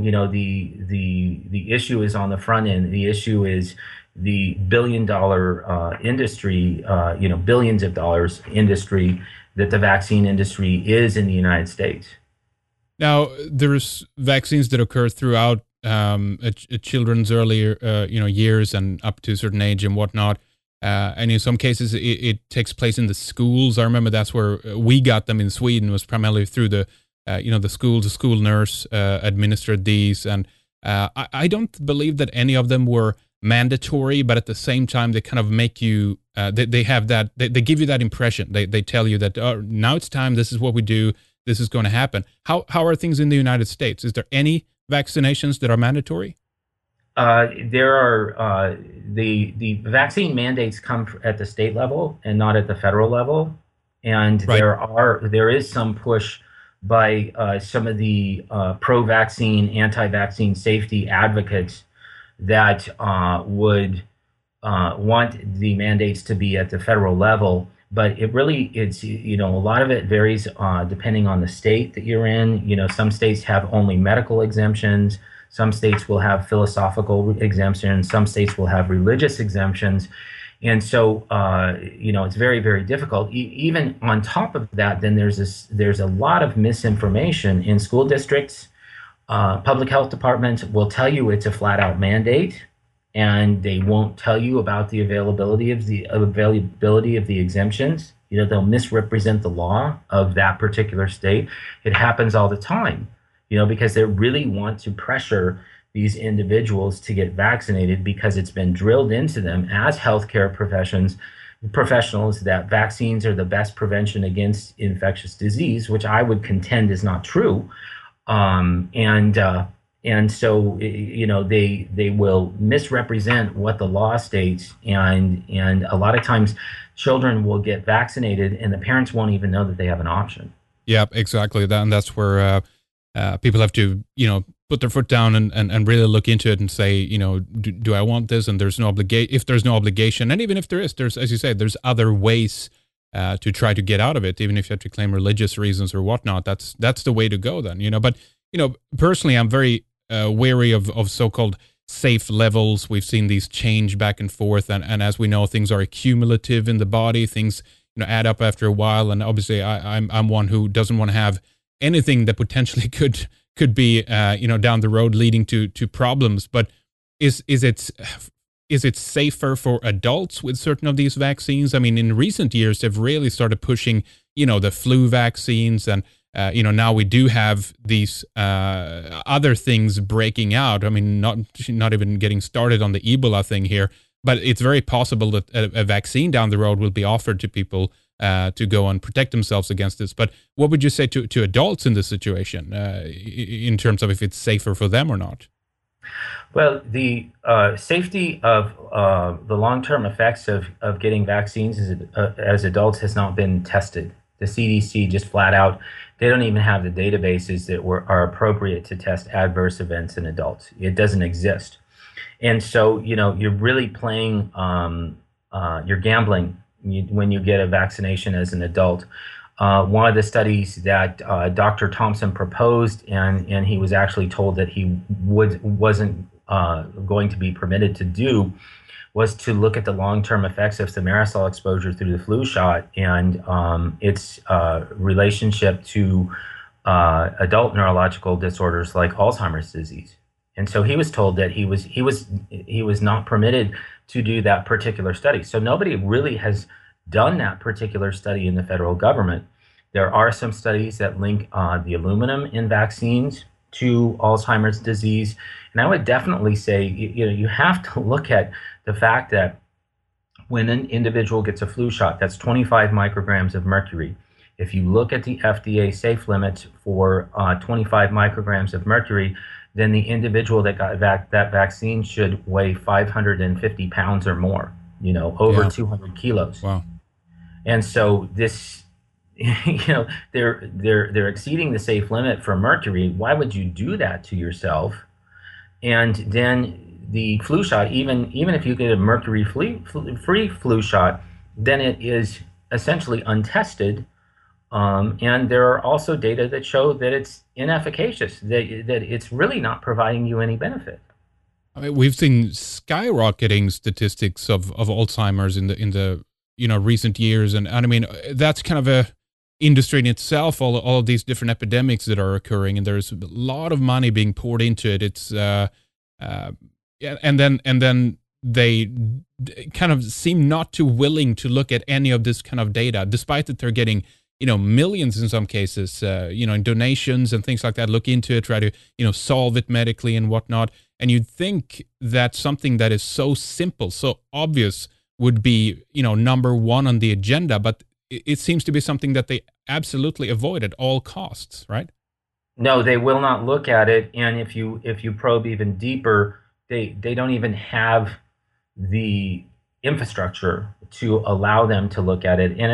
the issue is on the front end. The issue is the billion-dollar industry, billions of dollars industry that the vaccine industry is in the United States. Now, there's vaccines that occur throughout a children's earlier, years and up to a certain age and whatnot. And in some cases, it takes place in the schools. I remember that's where we got them in Sweden, was primarily through the school nurse administered these. And I don't believe that any of them were mandatory, but at the same time, they kind of make you, they have that, they give you that impression. They tell you that, oh, now it's time, this is what we do, this is going to happen. How are things in the United States? Is there any vaccinations that are mandatory? There are the vaccine mandates come at the state level and not at the federal level, and Right. there is some push by some of the pro-vaccine, anti-vaccine safety advocates that would want the mandates to be at the federal level. But it's a lot of it varies depending on the state that you're in. Some states have only medical exemptions. Some states will have philosophical exemptions. Some states will have religious exemptions. And so, it's very, very difficult. Even on top of that, then there's a lot of misinformation in school districts. Public health departments will tell you it's a flat out mandate, and they won't tell you about the availability of the exemptions. They'll misrepresent the law of that particular state. It happens all the time, because they really want to pressure these individuals to get vaccinated because it's been drilled into them as healthcare professionals that vaccines are the best prevention against infectious disease, which I would contend is not true. And so they will misrepresent what the law states, and a lot of times children will get vaccinated and the parents won't even know that they have an option. Yeah, exactly. And that's where people have to, put their foot down and really look into it and say, do I want this? And there's no obligation. If there's no obligation, and even if there's, as you say, there's other ways to try to get out of it. Even if you have to claim religious reasons or whatnot, that's the way to go then. But personally, I'm very wary of so-called safe levels. We've seen these change back and forth, and as we know, things are accumulative in the body. Things add up after a while, and obviously, I'm one who doesn't want to have anything that potentially could be down the road leading to problems. But is it safer for adults with certain of these vaccines? I mean, in recent years, they've really started pushing the flu vaccines, and now we do have these other things breaking out. I mean, not even getting started on the Ebola thing here, but it's very possible that a vaccine down the road will be offered to people to go and protect themselves against this. But what would you say to adults in this situation in terms of if it's safer for them or not? Well, the safety of the long-term effects of getting vaccines as adults has not been tested. The CDC just flat out, they don't even have the databases that are appropriate to test adverse events in adults. It doesn't exist. And so, you're really playing, you're gambling when you get a vaccination as an adult. One of the studies that Dr. Thompson proposed, and he was actually told that he wasn't going to be permitted to do, was to look at the long-term effects of thimerosal exposure through the flu shot and its relationship to adult neurological disorders like Alzheimer's disease. And so he was told that he was not permitted to do that particular study. So nobody really has done that particular study in the federal government. There are some studies that link the aluminum in vaccines to Alzheimer's disease. And I would definitely say, you have to look at the fact that when an individual gets a flu shot, that's 25 micrograms of mercury. If you look at the FDA safe limits for 25 micrograms of mercury, then the individual that got that vaccine should weigh 550 pounds or more, over 200 kilos. Wow. And so this, they're exceeding the safe limit for mercury. Why would you do that to yourself? And then the flu shot, even if you get a mercury-free flu shot, then it is essentially untested. And there are also data that show that it's inefficacious, that it's really not providing you any benefit. I mean, we've seen skyrocketing statistics of Alzheimer's in the recent years, and I mean that's kind of a industry in itself. All of these different epidemics that are occurring, and there's a lot of money being poured into it. It's and then they kind of seem not too willing to look at any of this kind of data, despite that they're getting millions in some cases, in donations and things like that. Look into it, try to solve it medically and whatnot. And you'd think that something that is so simple, so obvious, would be number one on the agenda, but it seems to be something that they absolutely avoid at all costs, right? No, they will not look at it. And if you probe even deeper, they don't even have the infrastructure to allow them to look at it. And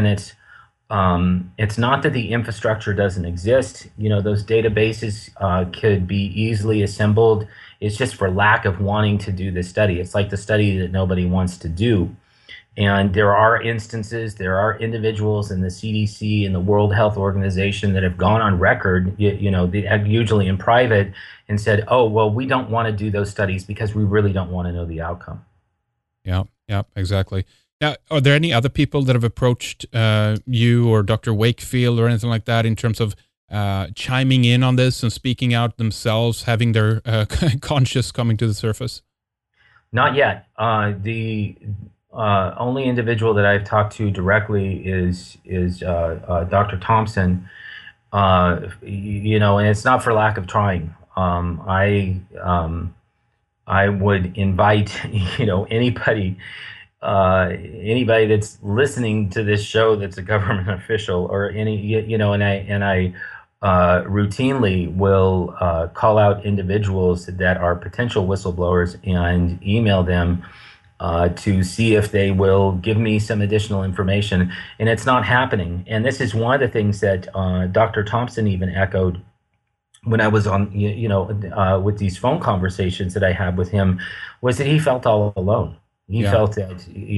it's not that the infrastructure doesn't exist. Those databases could be easily assembled. It's just for lack of wanting to do the study. It's like the study that nobody wants to do. And there are instances, there are individuals in the CDC and the World Health Organization that have gone on record, usually in private, and said, "Oh, well, we don't want to do those studies because we really don't want to know the outcome." Yeah, exactly. Now, are there any other people that have approached you or Dr. Wakefield or anything like that in terms of chiming in on this and speaking out themselves, having their conscience coming to the surface? Not yet. The only individual that I've talked to directly is Dr. Thompson. And it's not for lack of trying. I would invite anybody that's listening to this show that's a government official or and I routinely will call out individuals that are potential whistleblowers and email them to see if they will give me some additional information. And it's not happening. And this is one of the things that Dr. Thompson even echoed when I was on, with these phone conversations that I had with him, was that he felt all alone. He felt that,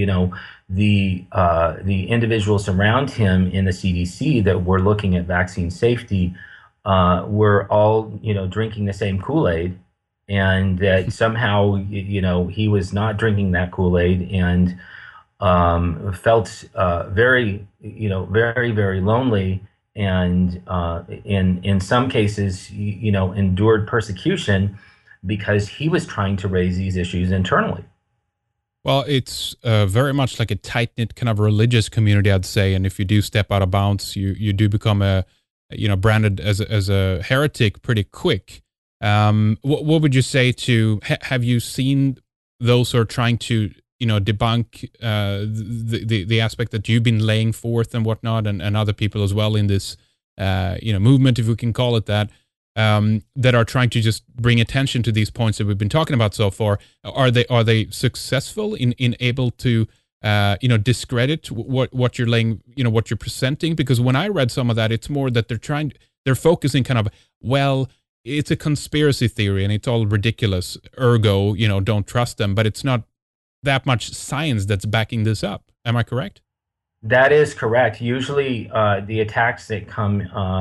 the individuals around him in the CDC that were looking at vaccine safety were all, drinking the same Kool-Aid, and that somehow, he was not drinking that Kool-Aid and felt very, very, very lonely, and in some cases, endured persecution because he was trying to raise these issues internally. Well, it's very much like a tight-knit kind of religious community, I'd say. And if you do step out of bounds, you do become branded as a heretic pretty quick. What would you say to? Have you seen those who are trying to debunk the aspect that you've been laying forth and whatnot, and other people as well in this movement, if we can call it that? that are trying to just bring attention to these points that we've been talking about so far. Are they successful in able to discredit what you're laying, what you're presenting? Because when I read some of that, it's more that they're focusing kind of, well, it's a conspiracy theory and it's all ridiculous. Ergo, don't trust them. But it's not that much science that's backing this up. Am I correct? That is correct. Usually, the attacks that come,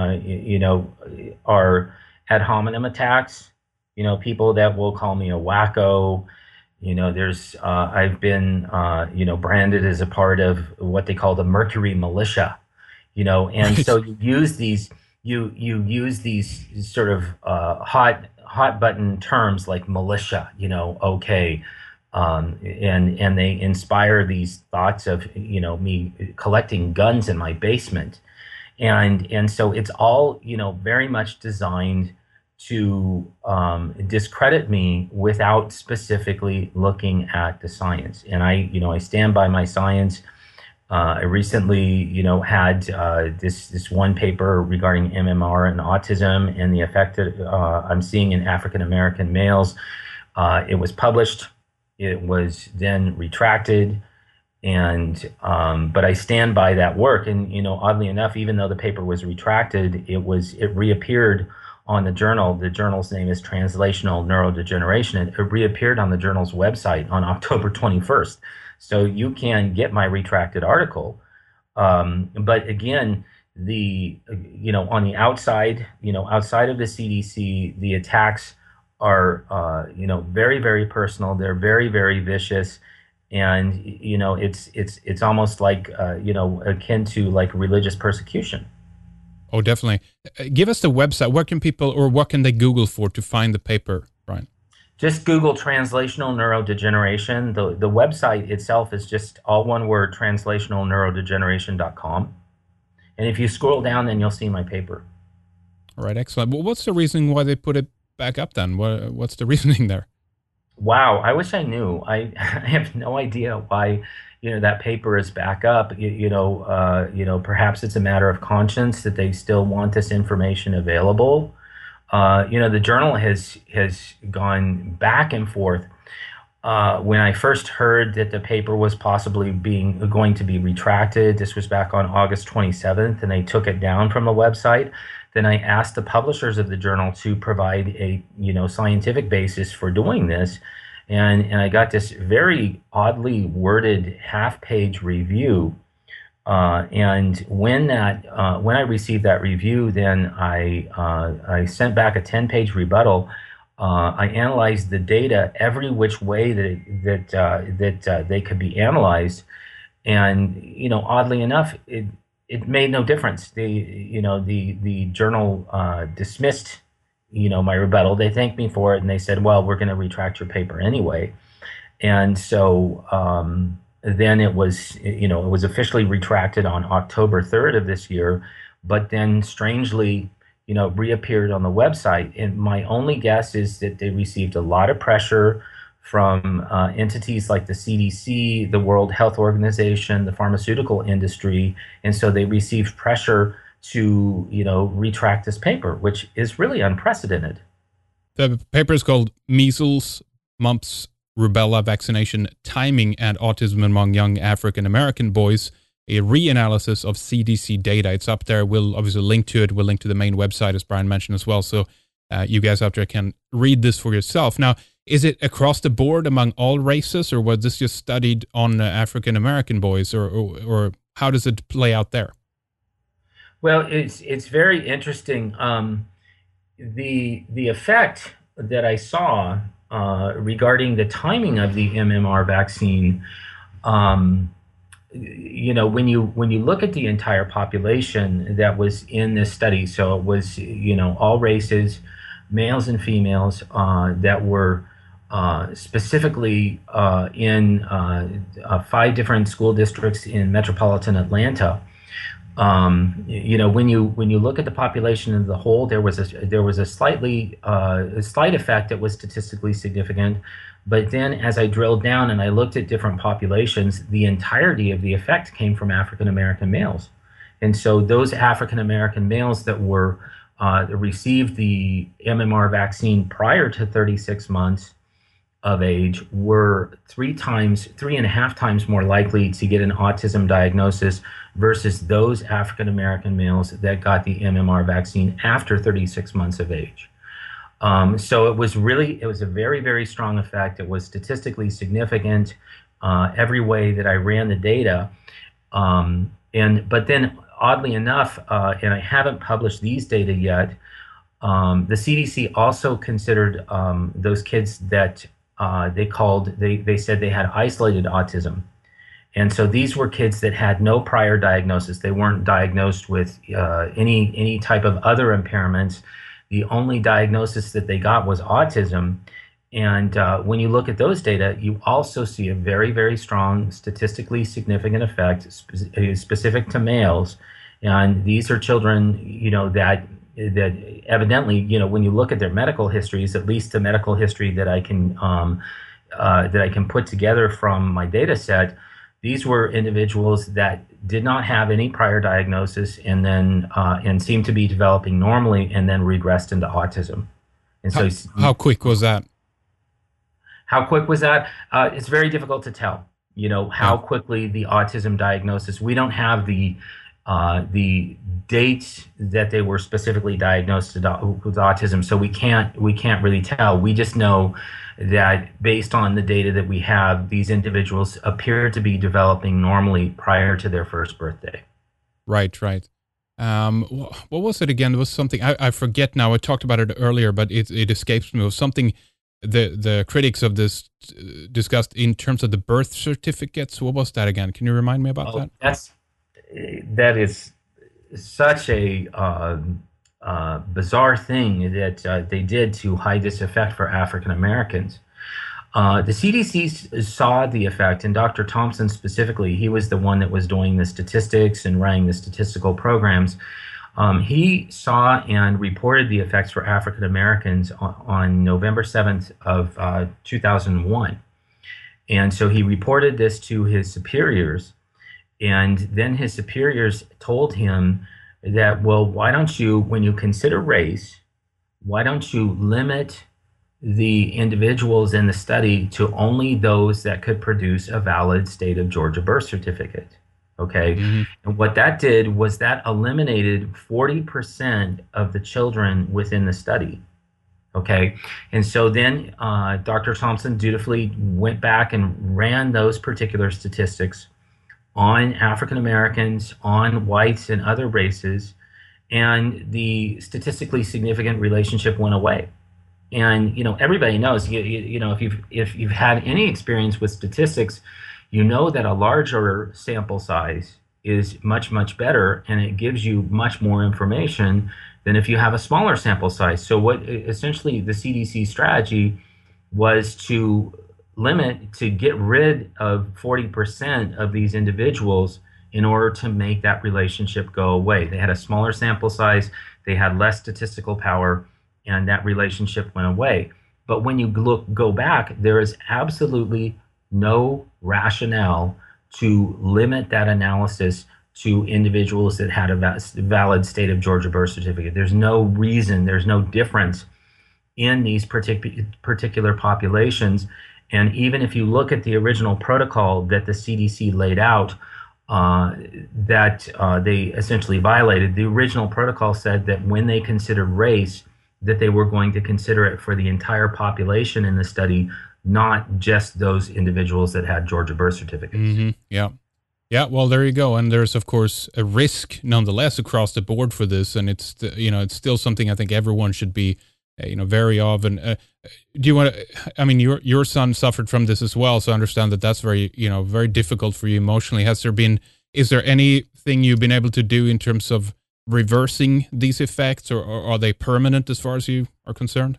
are ad hominem attacks. People that will call me a wacko. I've been, branded as a part of what they call the Mercury militia. And so you use these sort of hot button terms like militia. Okay. And they inspire these thoughts of me collecting guns in my basement, and so it's all very much designed to discredit me without specifically looking at the science. And I stand by my science. I recently had this one paper regarding MMR and autism and the effect that I'm seeing in African American males. It was published. It was then retracted, and but I stand by that work. And oddly enough, even though the paper was retracted, it reappeared on the journal. The journal's name is Translational Neurodegeneration, and it reappeared on the journal's website on October 21st. So you can get my retracted article. But again, on the outside, outside of the CDC, the attacks are very, very personal. They're very, very vicious, and it's almost like akin to like religious persecution. Oh, definitely. Give us the website. Where can people, or what can they Google for to find the paper, Brian? Just Google Translational Neurodegeneration. The website itself is just all one word, translationalneurodegeneration.com. And if you scroll down, then you'll see my paper. All right, excellent. Well, what's the reason why they put it back up then? What's the reasoning there? Wow, I wish I knew. I have no idea why that paper is back up. Perhaps it's a matter of conscience that they still want this information available. The journal has gone back and forth. When I first heard that the paper was possibly going to be retracted, this was back on August 27th, and they took it down from the website. Then I asked the publishers of the journal to provide a scientific basis for doing this, and I got this very oddly worded half-page review. And when I received that review, then I sent back a 10-page rebuttal. I analyzed the data every which way that they could be analyzed, and oddly enough, it made no difference. The journal dismissed my rebuttal. They thanked me for it, and they said, "Well, we're going to retract your paper anyway." And so then it was officially retracted on October 3rd of this year, but then strangely reappeared on the website. And my only guess is that they received a lot of pressure from entities like the CDC, the World Health Organization, the pharmaceutical industry, and so they received pressure to retract this paper, which is really unprecedented. The paper is called Measles, Mumps, Rubella Vaccination Timing and Autism Among Young African American Boys, a reanalysis of CDC data. It's up there. We'll obviously link to it. We'll link to the main website, as Brian mentioned as well, so you guys out there can read this for yourself. Now, is it across the board among all races, or was this just studied on African American boys, or how does it play out there? Well, it's very interesting. The effect that I saw regarding the timing of the MMR vaccine, when you look at the entire population that was in this study, so it was all races, males and females that were specifically in 5 different school districts in metropolitan Atlanta. When you look at the population as a whole, there was a slight effect that was statistically significant. But then as I drilled down and I looked at different populations, the entirety of the effect came from African American males. And so those African American males that were received the MMR vaccine prior to 36 months of age were 3.5 times more likely to get an autism diagnosis versus those African American males that got the MMR vaccine after 36 months of age. So it was a very, very strong effect. It was statistically significant every way that I ran the data. But then oddly enough, and I haven't published these data yet, the CDC also considered those kids that they said they had isolated autism. And so these were kids that had no prior diagnosis. They weren't diagnosed with any type of other impairments. The only diagnosis that they got was autism. And when you look at those data, you also see a very, very strong statistically significant effect specific to males. And these are children, that evidently, when you look at their medical histories, at least the medical history that I can put together from my data set, these were individuals that did not have any prior diagnosis and seemed to be developing normally and then regressed into autism. And so, how quick was that? How quick was that? It's very difficult to tell. How quickly the autism diagnosis. We don't have the date that they were specifically diagnosed with autism, so we can't really tell. We just know that based on the data that we have, these individuals appear to be developing normally prior to their first birthday. Right. What was it again? There was something, I forget now. I talked about it earlier, but it escapes me. It was something the critics of this discussed in terms of the birth certificates. What was that again? Can you remind me about that? That is such a bizarre thing that they did to hide this effect for African Americans. The CDC saw the effect, and Dr. Thompson specifically, he was the one that was doing the statistics and running the statistical programs. He saw and reported the effects for African Americans on November 7th of 2001. And so he reported this to his superiors, and then his superiors told him that, well, why don't you, when you consider race, why don't you limit the individuals in the study to only those that could produce a valid state of Georgia birth certificate? Okay. Mm-hmm. And what that did was that eliminated 40% of the children within the study. Okay. And so then Dr. Thompson dutifully went back and ran those particular statistics on African Americans, on whites and other races, and the statistically significant relationship went away. And everybody knows, if you've had any experience with statistics, you know that a larger sample size is much, much better, and it gives you much more information than if you have a smaller sample size. So what essentially the CDC strategy was to get rid of 40% of these individuals in order to make that relationship go away. They had a smaller sample size, they had less statistical power, and that relationship went away. But when you go back, there is absolutely no rationale to limit that analysis to individuals that had a valid state of Georgia birth certificate. There's no reason, there's no difference in these particular populations. And even if you look at the original protocol that the CDC laid out, that they essentially violated, the original protocol said that when they considered race, that they were going to consider it for the entire population in the study, not just those individuals that had Georgia birth certificates. Mm-hmm. Yeah. Well, there you go. And there's of course a risk nonetheless across the board for this, and it's it's still something I think everyone should be very often. Do you want to? I mean, your son suffered from this as well, so I understand that that's very very difficult for you emotionally. Is there anything you've been able to do in terms of reversing these effects, or are they permanent as far as you are concerned?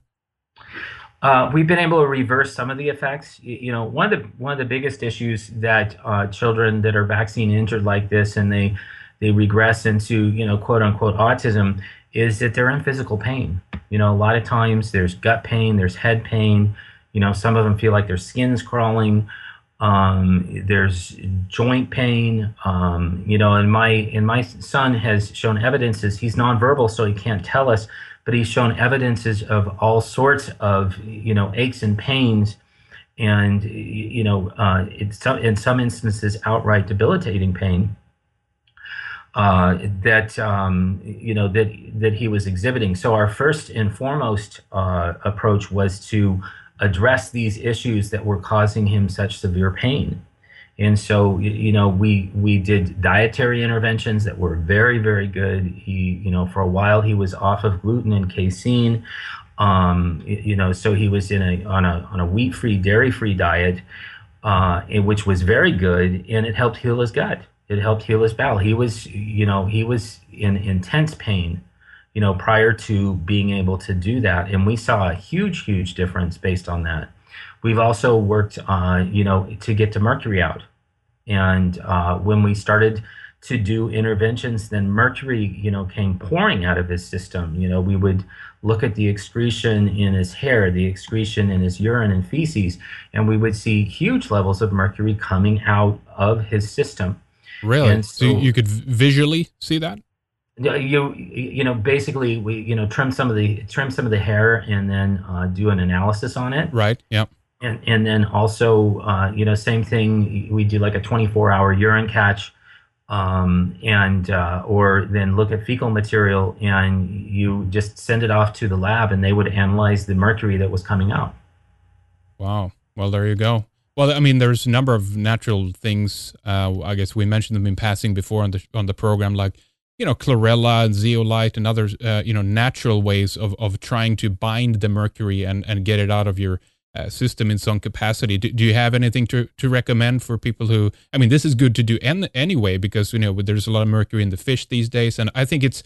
We've been able to reverse some of the effects. One of the biggest issues that children that are vaccine injured like this and they regress into quote unquote autism is that they're in physical pain. A lot of times there's gut pain, there's head pain. Some of them feel like their skin's crawling. There's joint pain. And my son has shown evidences. He's nonverbal, so he can't tell us, but he's shown evidences of all sorts of aches and pains, and in some instances outright debilitating pain that he was exhibiting. So our first and foremost approach was to address these issues that were causing him such severe pain. And so, we did dietary interventions that were very, very good. For a while he was off of gluten and casein. So he was on a wheat-free, dairy-free diet, which was very good, and it helped heal his gut. It helped heal his bowel. He was in intense pain, prior to being able to do that, and we saw a huge, huge difference based on that. We've also worked, to get the mercury out, and when we started to do interventions, then mercury, came pouring out of his system. We would look at the excretion in his hair, the excretion in his urine and feces, and we would see huge levels of mercury coming out of his system. Really? And So you could visually see that? basically we trim some of the hair, and then do an analysis on it. Right. Yeah. And then also, same thing, we do like a 24-hour urine catch, and or then look at fecal material, and you just send it off to the lab, and they would analyze the mercury that was coming out. Wow. Well, there you go. Well, I mean, there's a number of natural things. I guess we mentioned them in passing before on the program, like chlorella and zeolite and others. Natural ways of trying to bind the mercury and get it out of your system in some capacity. Do you have anything to recommend for people who? I mean, this is good to do anyway, because there's a lot of mercury in the fish these days, and I think it's.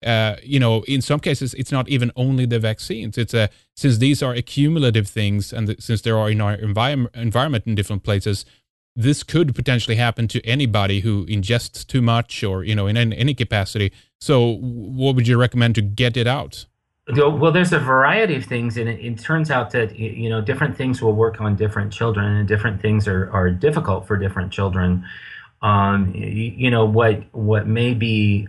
In some cases, it's not even only the vaccines. It's since these are accumulative things, and since there are in our environment in different places, this could potentially happen to anybody who ingests too much, or in any capacity. So, what would you recommend to get it out? Well, there's a variety of things, and it turns out that different things will work on different children, and different things are difficult for different children. What may be,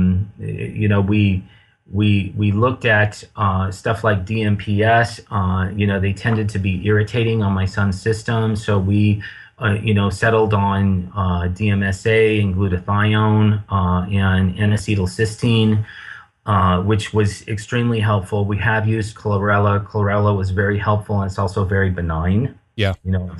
we looked at stuff like DMPS. They tended to be irritating on my son's system, so we settled on DMSA and glutathione, and N-acetylcysteine, which was extremely helpful. We have used chlorella. Chlorella was very helpful, and it's also very benign. Yeah.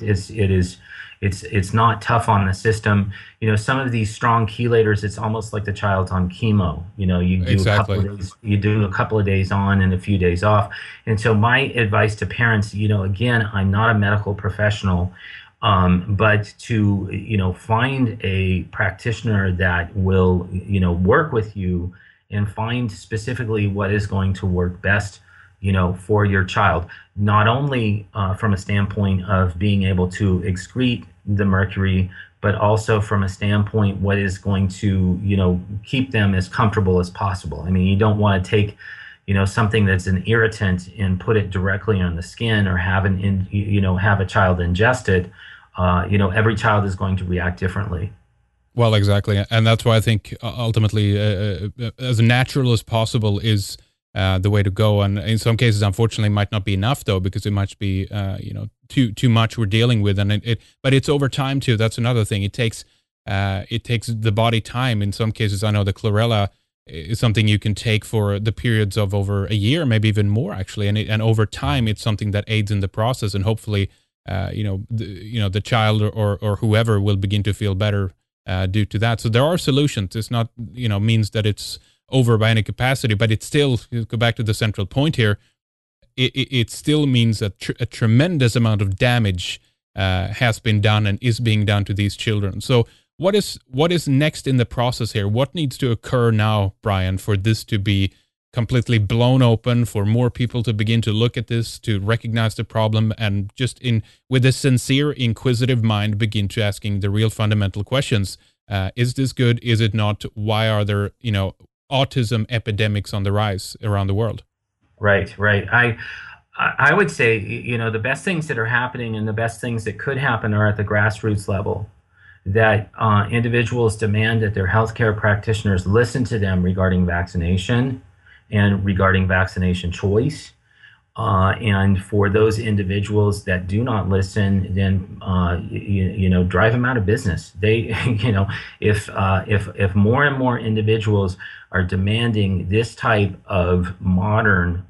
It's not tough on the system. Some of these strong chelators, it's almost like the child's on chemo. You do Exactly. a couple of days on and a few days off. And so my advice to parents, again, I'm not a medical professional, but to find a practitioner that will work with you and find specifically what is going to work best for your child, not only from a standpoint of being able to excrete the mercury, but also from a standpoint what is going to keep them as comfortable as possible. I mean, you don't want to take something that's an irritant and put it directly on the skin, or have a child ingest it. Every child is going to react differently. Well, exactly, and that's why I think ultimately, as natural as possible is the way to go. And in some cases, unfortunately, might not be enough, though, because it might be too much we're dealing with, and but it's over time too. That's another thing. It takes the body time. In some cases, I know the chlorella is something you can take for the periods of over a year, maybe even more, actually, and over time, it's something that aids in the process, and hopefully, the child or whoever will begin to feel better due to that. So there are solutions. It's not means that it's over by any capacity, but it still, go back to the central point here, it still means that a tremendous amount of damage has been done and is being done to these children. So what is next in the process here? What needs to occur now, Brian, for this to be completely blown open, for more people to begin to look at this, to recognize the problem, and just with a sincere, inquisitive mind, begin to asking the real fundamental questions? Is this good? Is it not? Why are there, autism epidemics on the rise around the world? Right. I would say, the best things that are happening and the best things that could happen are at the grassroots level. That individuals demand that their healthcare practitioners listen to them regarding vaccination and regarding vaccination choice. And for those individuals that do not listen, then drive them out of business. They, if more and more individuals are demanding this type of modern,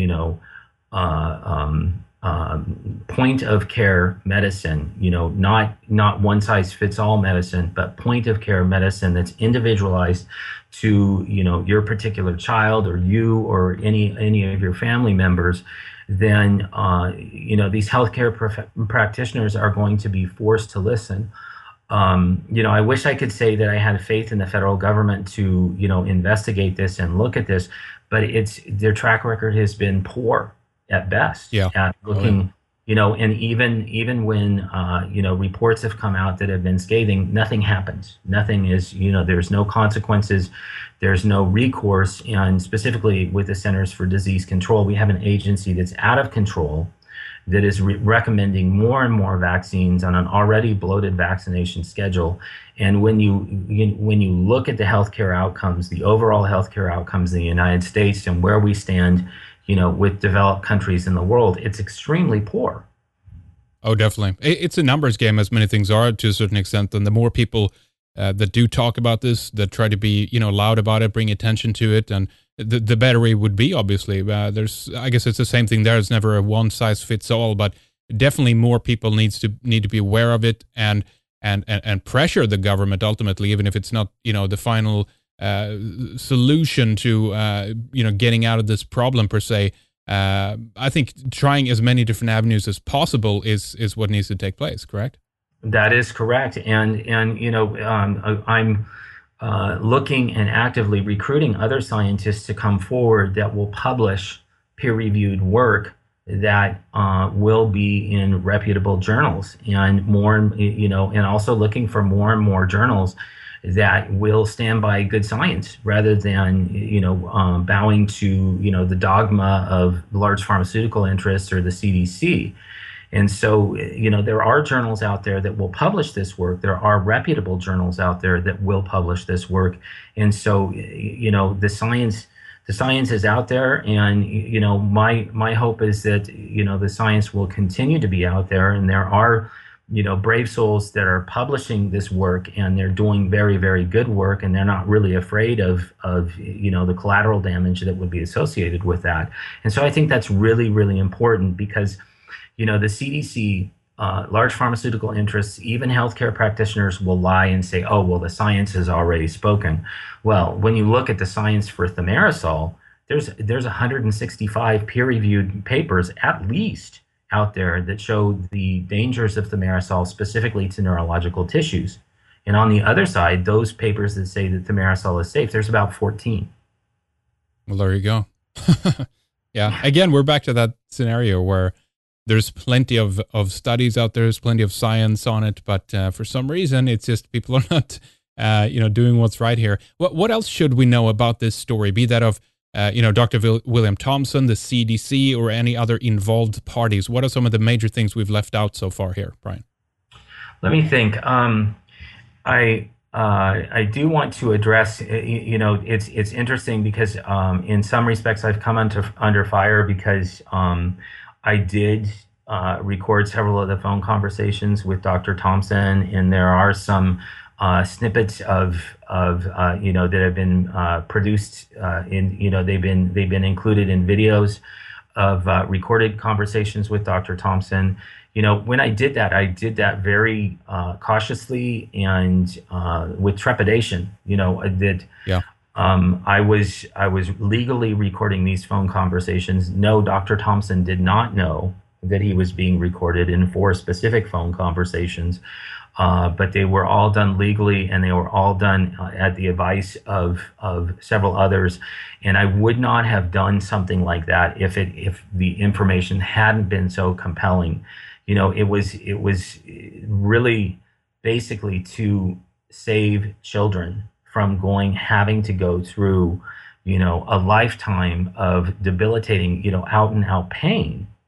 point of care medicine, not one size fits all medicine, but point of care medicine that's individualized to, your particular child or you or any of your family members, then, these healthcare practitioners are going to be forced to listen. I wish I could say that I had faith in the federal government to, investigate this and look at this, but their track record has been poor at best Yeah. at looking, and even when, reports have come out that have been scathing, nothing happens. Nothing is, there's no consequences. There's no recourse. And specifically with the Centers for Disease Control, we have an agency that's out of control that is recommending more and more vaccines on an already bloated vaccination schedule. And when you look at the healthcare outcomes, the overall healthcare outcomes in the United States and where we stand, with developed countries in the world, it's extremely poor. Oh, definitely. It's a numbers game, as many things are to a certain extent. And the more people that do talk about this, that try to be, loud about it, bring attention to it, and the better it would be, obviously. I guess it's the same thing there. It's never a one size fits all, but definitely more people need to be aware of it and pressure the government ultimately, even if it's not, the final solution to, getting out of this problem per se. I think trying as many different avenues as possible is what needs to take place, correct? That is correct. And I'm looking and actively recruiting other scientists to come forward that will publish peer-reviewed work that will be in reputable journals, and more, and also looking for more and more journals that will stand by good science rather than, bowing to, the dogma of large pharmaceutical interests or the CDC. And so, there are journals out there that will publish this work. There are reputable journals out there that will publish this work. And so, the science is out there. And, my hope is that, the science will continue to be out there. And there are, brave souls that are publishing this work, and they're doing very, very good work. And they're not really afraid of the collateral damage that would be associated with that. And so I think that's really, really important because, the CDC, large pharmaceutical interests, even healthcare practitioners will lie and say, oh, well, the science has already spoken. Well, when you look at the science for thimerosal, there's 165 peer-reviewed papers at least out there that show the dangers of thimerosal specifically to neurological tissues. And on the other side, those papers that say that thimerosal is safe, there's about 14. Well, there you go. Yeah. Again, we're back to that scenario where there's plenty of studies out there. There's plenty of science on it, but for some reason, it's just people are not, doing what's right here. What else should we know about this story? Be that of, Dr. William Thompson, the CDC, or any other involved parties. What are some of the major things we've left out so far here, Brian? Let me think. I do want to address. It's interesting because in some respects I've come under fire because I did record several of the phone conversations with Dr. Thompson, and there are some snippets of that have been produced they've been included in videos of recorded conversations with Dr. Thompson. When I did that very cautiously and with trepidation. Yeah. I was legally recording these phone conversations. No, Dr. Thompson did not know that he was being recorded in 4 specific phone conversations, but they were all done legally, and they were all done at the advice of several others. And I would not have done something like that if the information hadn't been so compelling. It was really basically to save children from having to go through, a lifetime of debilitating, out and out pain,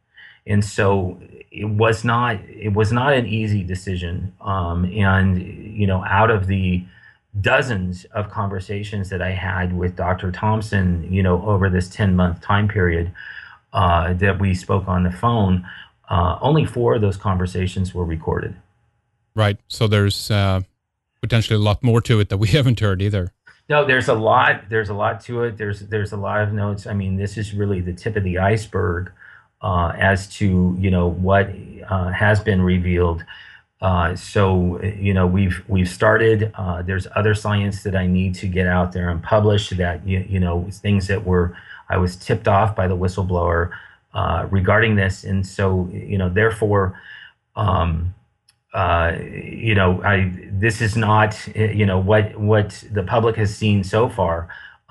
And so it was not an easy decision. And out of the dozens of conversations that I had with Dr. Thompson, over this 10-month time period that we spoke on the phone, only 4 of those conversations were recorded. Right. So there's potentially a lot more to it that we haven't heard either. No, there's a lot. There's a lot to it. There's a lot of notes. I mean, this is really the tip of the iceberg as to what has been revealed. So we've started. There's other science that I need to get out there and publish. That things that I was tipped off by the whistleblower regarding this, and so therefore. This is not, what the public has seen so far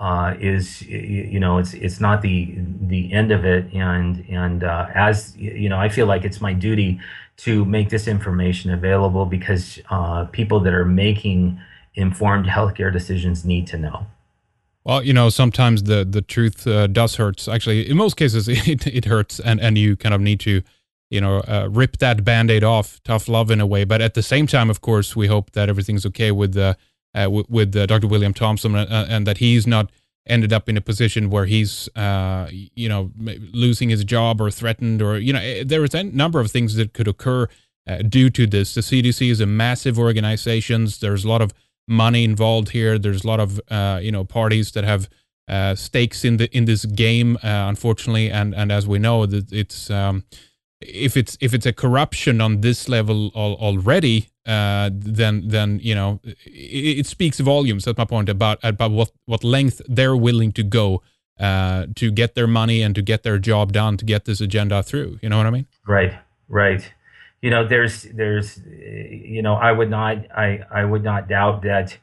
it's not the end of it. And as I feel like it's my duty to make this information available because people that are making informed healthcare decisions need to know. Well, sometimes the truth does hurt. Actually, in most cases, it hurts, and you kind of need to rip that Band-Aid off, tough love in a way. But at the same time, of course, we hope that everything's okay with Dr. William Thompson and that he's not ended up in a position where he's, losing his job or threatened or, there is a number of things that could occur due to this. The CDC is a massive organization. There's a lot of money involved here. There's a lot of, parties that have stakes in this game, unfortunately. And as we know, it's, if it's a corruption on this level already, then it speaks volumes. That's my point about what length they're willing to go to get their money and to get their job done, to get this agenda through. You know what I mean? Right. There's I would not doubt that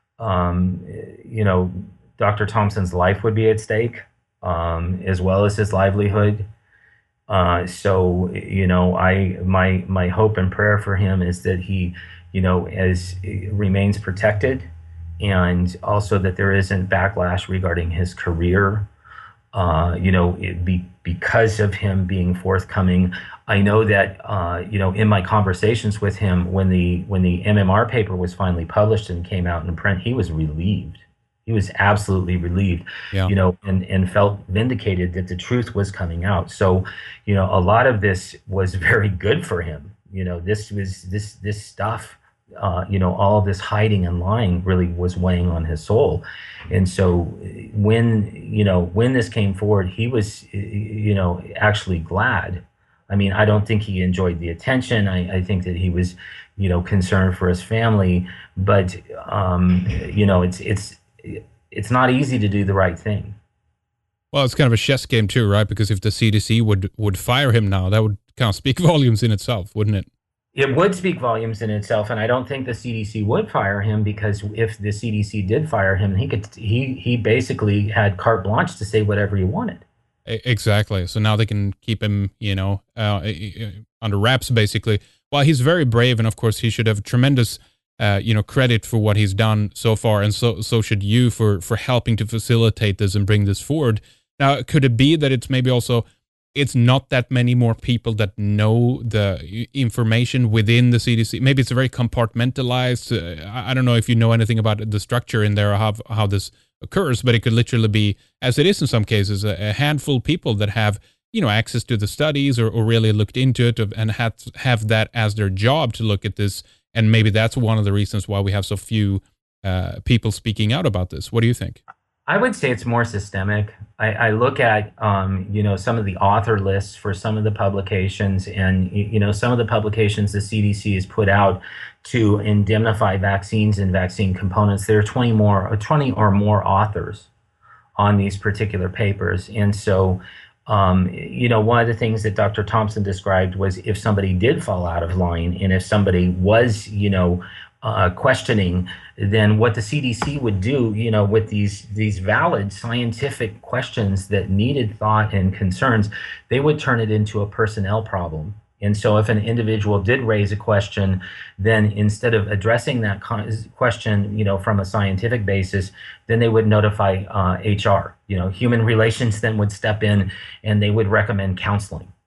Dr. Thompson's life would be at stake, as well as his livelihood. So my hope and prayer for him is that he, remains protected, and also that there isn't backlash regarding his career. Because of him being forthcoming. I know that in my conversations with him, when the MMR paper was finally published and came out in print, he was relieved. He was absolutely relieved, yeah. And felt vindicated that the truth was coming out. So, a lot of this was very good for him. This stuff, all of this hiding and lying really was weighing on his soul. And so when this came forward, he was, actually glad. I mean, I don't think he enjoyed the attention. I think that he was, concerned for his family, but, it's not easy to do the right thing. Well, it's kind of a chess game too, right? Because if the CDC would fire him now, that would kind of speak volumes in itself, wouldn't it? It would speak volumes in itself, and I don't think the CDC would fire him, because if the CDC did fire him, he basically had carte blanche to say whatever he wanted. Exactly. So now they can keep him, under wraps, basically. Well, he's very brave, and of course, he should have tremendous credit for what he's done so far, and so should you for helping to facilitate this and bring this forward. Now, could it be that it's maybe also it's not that many more people that know the information within the CDC? Maybe it's very compartmentalized. I don't know if you know anything about the structure in there or how this occurs, but it could literally be, as it is in some cases, a handful of people that have access to the studies or really looked into it and have that as their job to look at this. And maybe that's one of the reasons why we have so few people speaking out about this. What do you think? I would say it's more systemic. I look at, some of the author lists for some of the publications, and, some of the publications the CDC has put out to indemnify vaccines and vaccine components. There are 20 or more authors on these particular papers. And so, one of the things that Dr. Thompson described was if somebody did fall out of line and if somebody was, questioning, then what the CDC would do, with these valid scientific questions that needed thought and concerns, they would turn it into a personnel problem. And so if an individual did raise a question, then instead of addressing that question, from a scientific basis, then they would notify HR. Human relations then would step in and they would recommend counseling.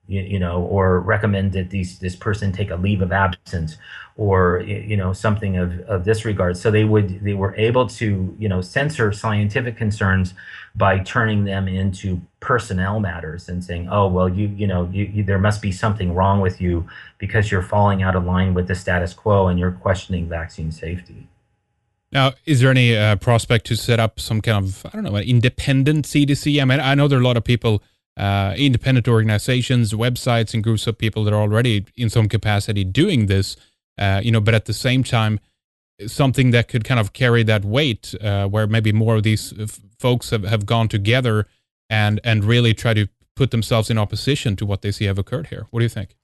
or recommend that this person take a leave of absence, or something of this regard. So they were able to censor scientific concerns by turning them into personnel matters and saying, oh well, you there must be something wrong with you because you're falling out of line with the status quo and you're questioning vaccine safety. Now, is there any prospect to set up some kind of, I don't know, an independent CDC? I mean, I know there are a lot of people, independent organizations, websites, and groups of people that are already in some capacity doing this, but at the same time, something that could kind of carry that weight, where maybe more of these folks have gone together and really try to put themselves in opposition to what they see have occurred here. What do you think?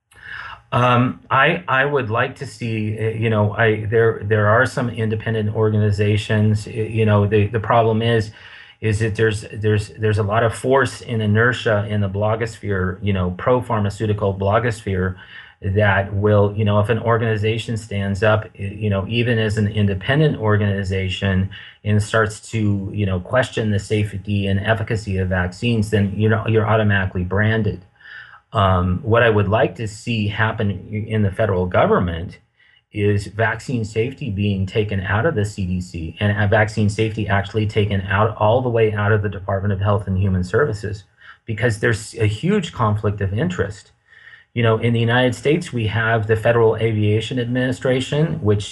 I would like to see, there are some independent organizations. The problem is that there's a lot of force and inertia in the blogosphere, pro-pharmaceutical blogosphere, that will, if an organization stands up, even as an independent organization, and starts to, question the safety and efficacy of vaccines, then you're automatically branded. What I would like to see happen in the federal government is vaccine safety being taken out of the CDC, and vaccine safety actually taken out all the way out of the Department of Health and Human Services, because there's a huge conflict of interest. In the United States, we have the Federal Aviation Administration, which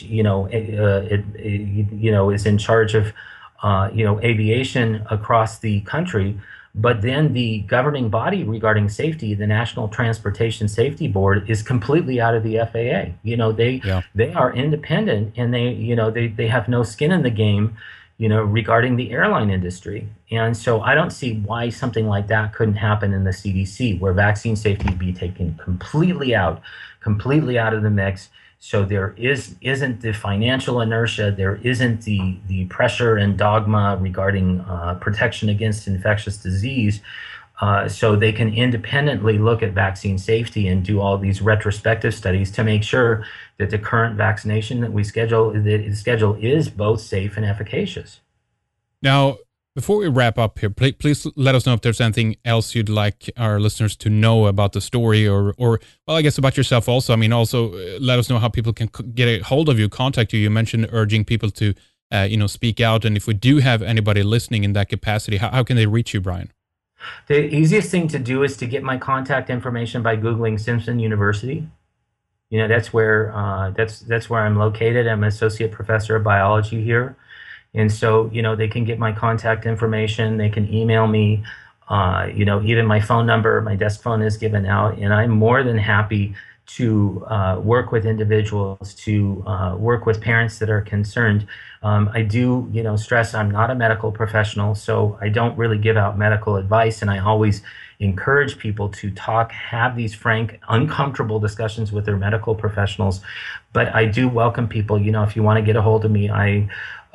is in charge of aviation across the country. But then the governing body regarding safety, the National Transportation Safety Board, is completely out of the FAA. They are independent, and they have no skin in the game, regarding the airline industry. And so I don't see why something like that couldn't happen in the CDC, where vaccine safety be taken completely out of the mix. So there isn't the financial inertia, there isn't the pressure and dogma regarding protection against infectious disease. So they can independently look at vaccine safety and do all these retrospective studies to make sure that the current vaccination that we schedule is both safe and efficacious. Now, before we wrap up here, please let us know if there's anything else you'd like our listeners to know about the story, or well, I guess about yourself also. I mean, also let us know how people can get a hold of you, contact you. You mentioned urging people to, speak out. And if we do have anybody listening in that capacity, how can they reach you, Brian? The easiest thing to do is to get my contact information by Googling Simpson University. That's where I'm located. I'm an associate professor of biology here. And so, they can get my contact information. They can email me, even my phone number, my desk phone is given out. And I'm more than happy to work with individuals, to work with parents that are concerned. I do, stress I'm not a medical professional, so I don't really give out medical advice. And I always encourage people to have these frank, uncomfortable discussions with their medical professionals. But I do welcome people, if you want to get a hold of me, I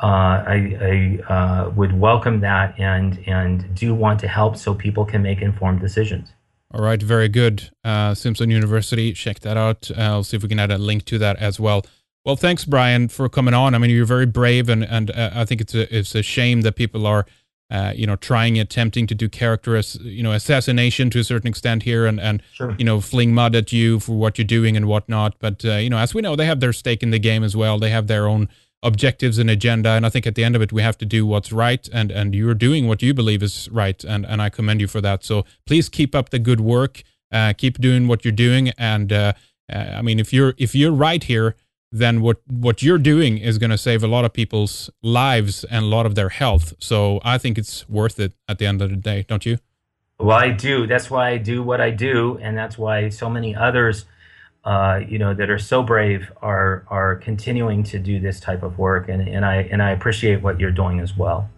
would welcome that, and do want to help so people can make informed decisions. All right, very good. Simpson University, check that out. I'll see if we can add a link to that as well. Well, thanks, Brian, for coming on. I mean, you're very brave, and I think it's a shame that people are, attempting to do character, assassination to a certain extent here, and Sure. Fling mud at you for what you're doing and whatnot. But as we know, they have their stake in the game as well. They have their own objectives and agenda, and I think at the end of it, we have to do what's right, and you're doing what you believe is right, and I commend you for that. So please keep up the good work, keep doing what you're doing, and I mean, if you're right here, then what you're doing is going to save a lot of people's lives and a lot of their health. So I think it's worth it at the end of the day, don't you? Well, I do. That's why I do what I do, and that's why so many others that are so brave are continuing to do this type of work, and I appreciate what you're doing as well.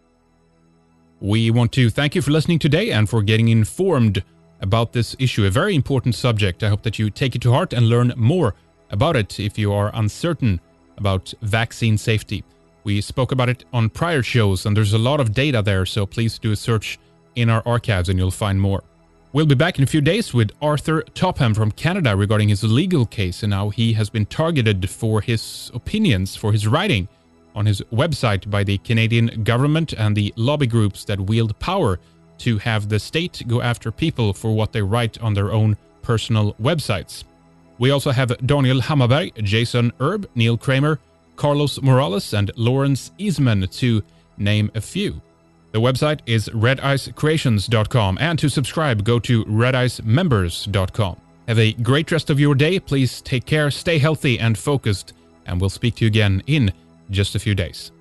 We want to thank you for listening today and for getting informed about this issue, a very important subject. I hope that you take it to heart and learn more about it if you are uncertain about vaccine safety. We spoke about it on prior shows, and there's a lot of data there, so please do a search in our archives and you'll find more. We'll be back in a few days with Arthur Topham from Canada regarding his legal case and how he has been targeted for his opinions, for his writing on his website by the Canadian government and the lobby groups that wield power to have the state go after people for what they write on their own personal websites. We also have Daniel Hammarberg, Jason Erb, Neil Kramer, Carlos Morales, and Lawrence Eastman, to name a few. The website is redicecreations.com, and to subscribe, go to redicemembers.com. Have a great rest of your day. Please take care, stay healthy and focused, and we'll speak to you again in just a few days.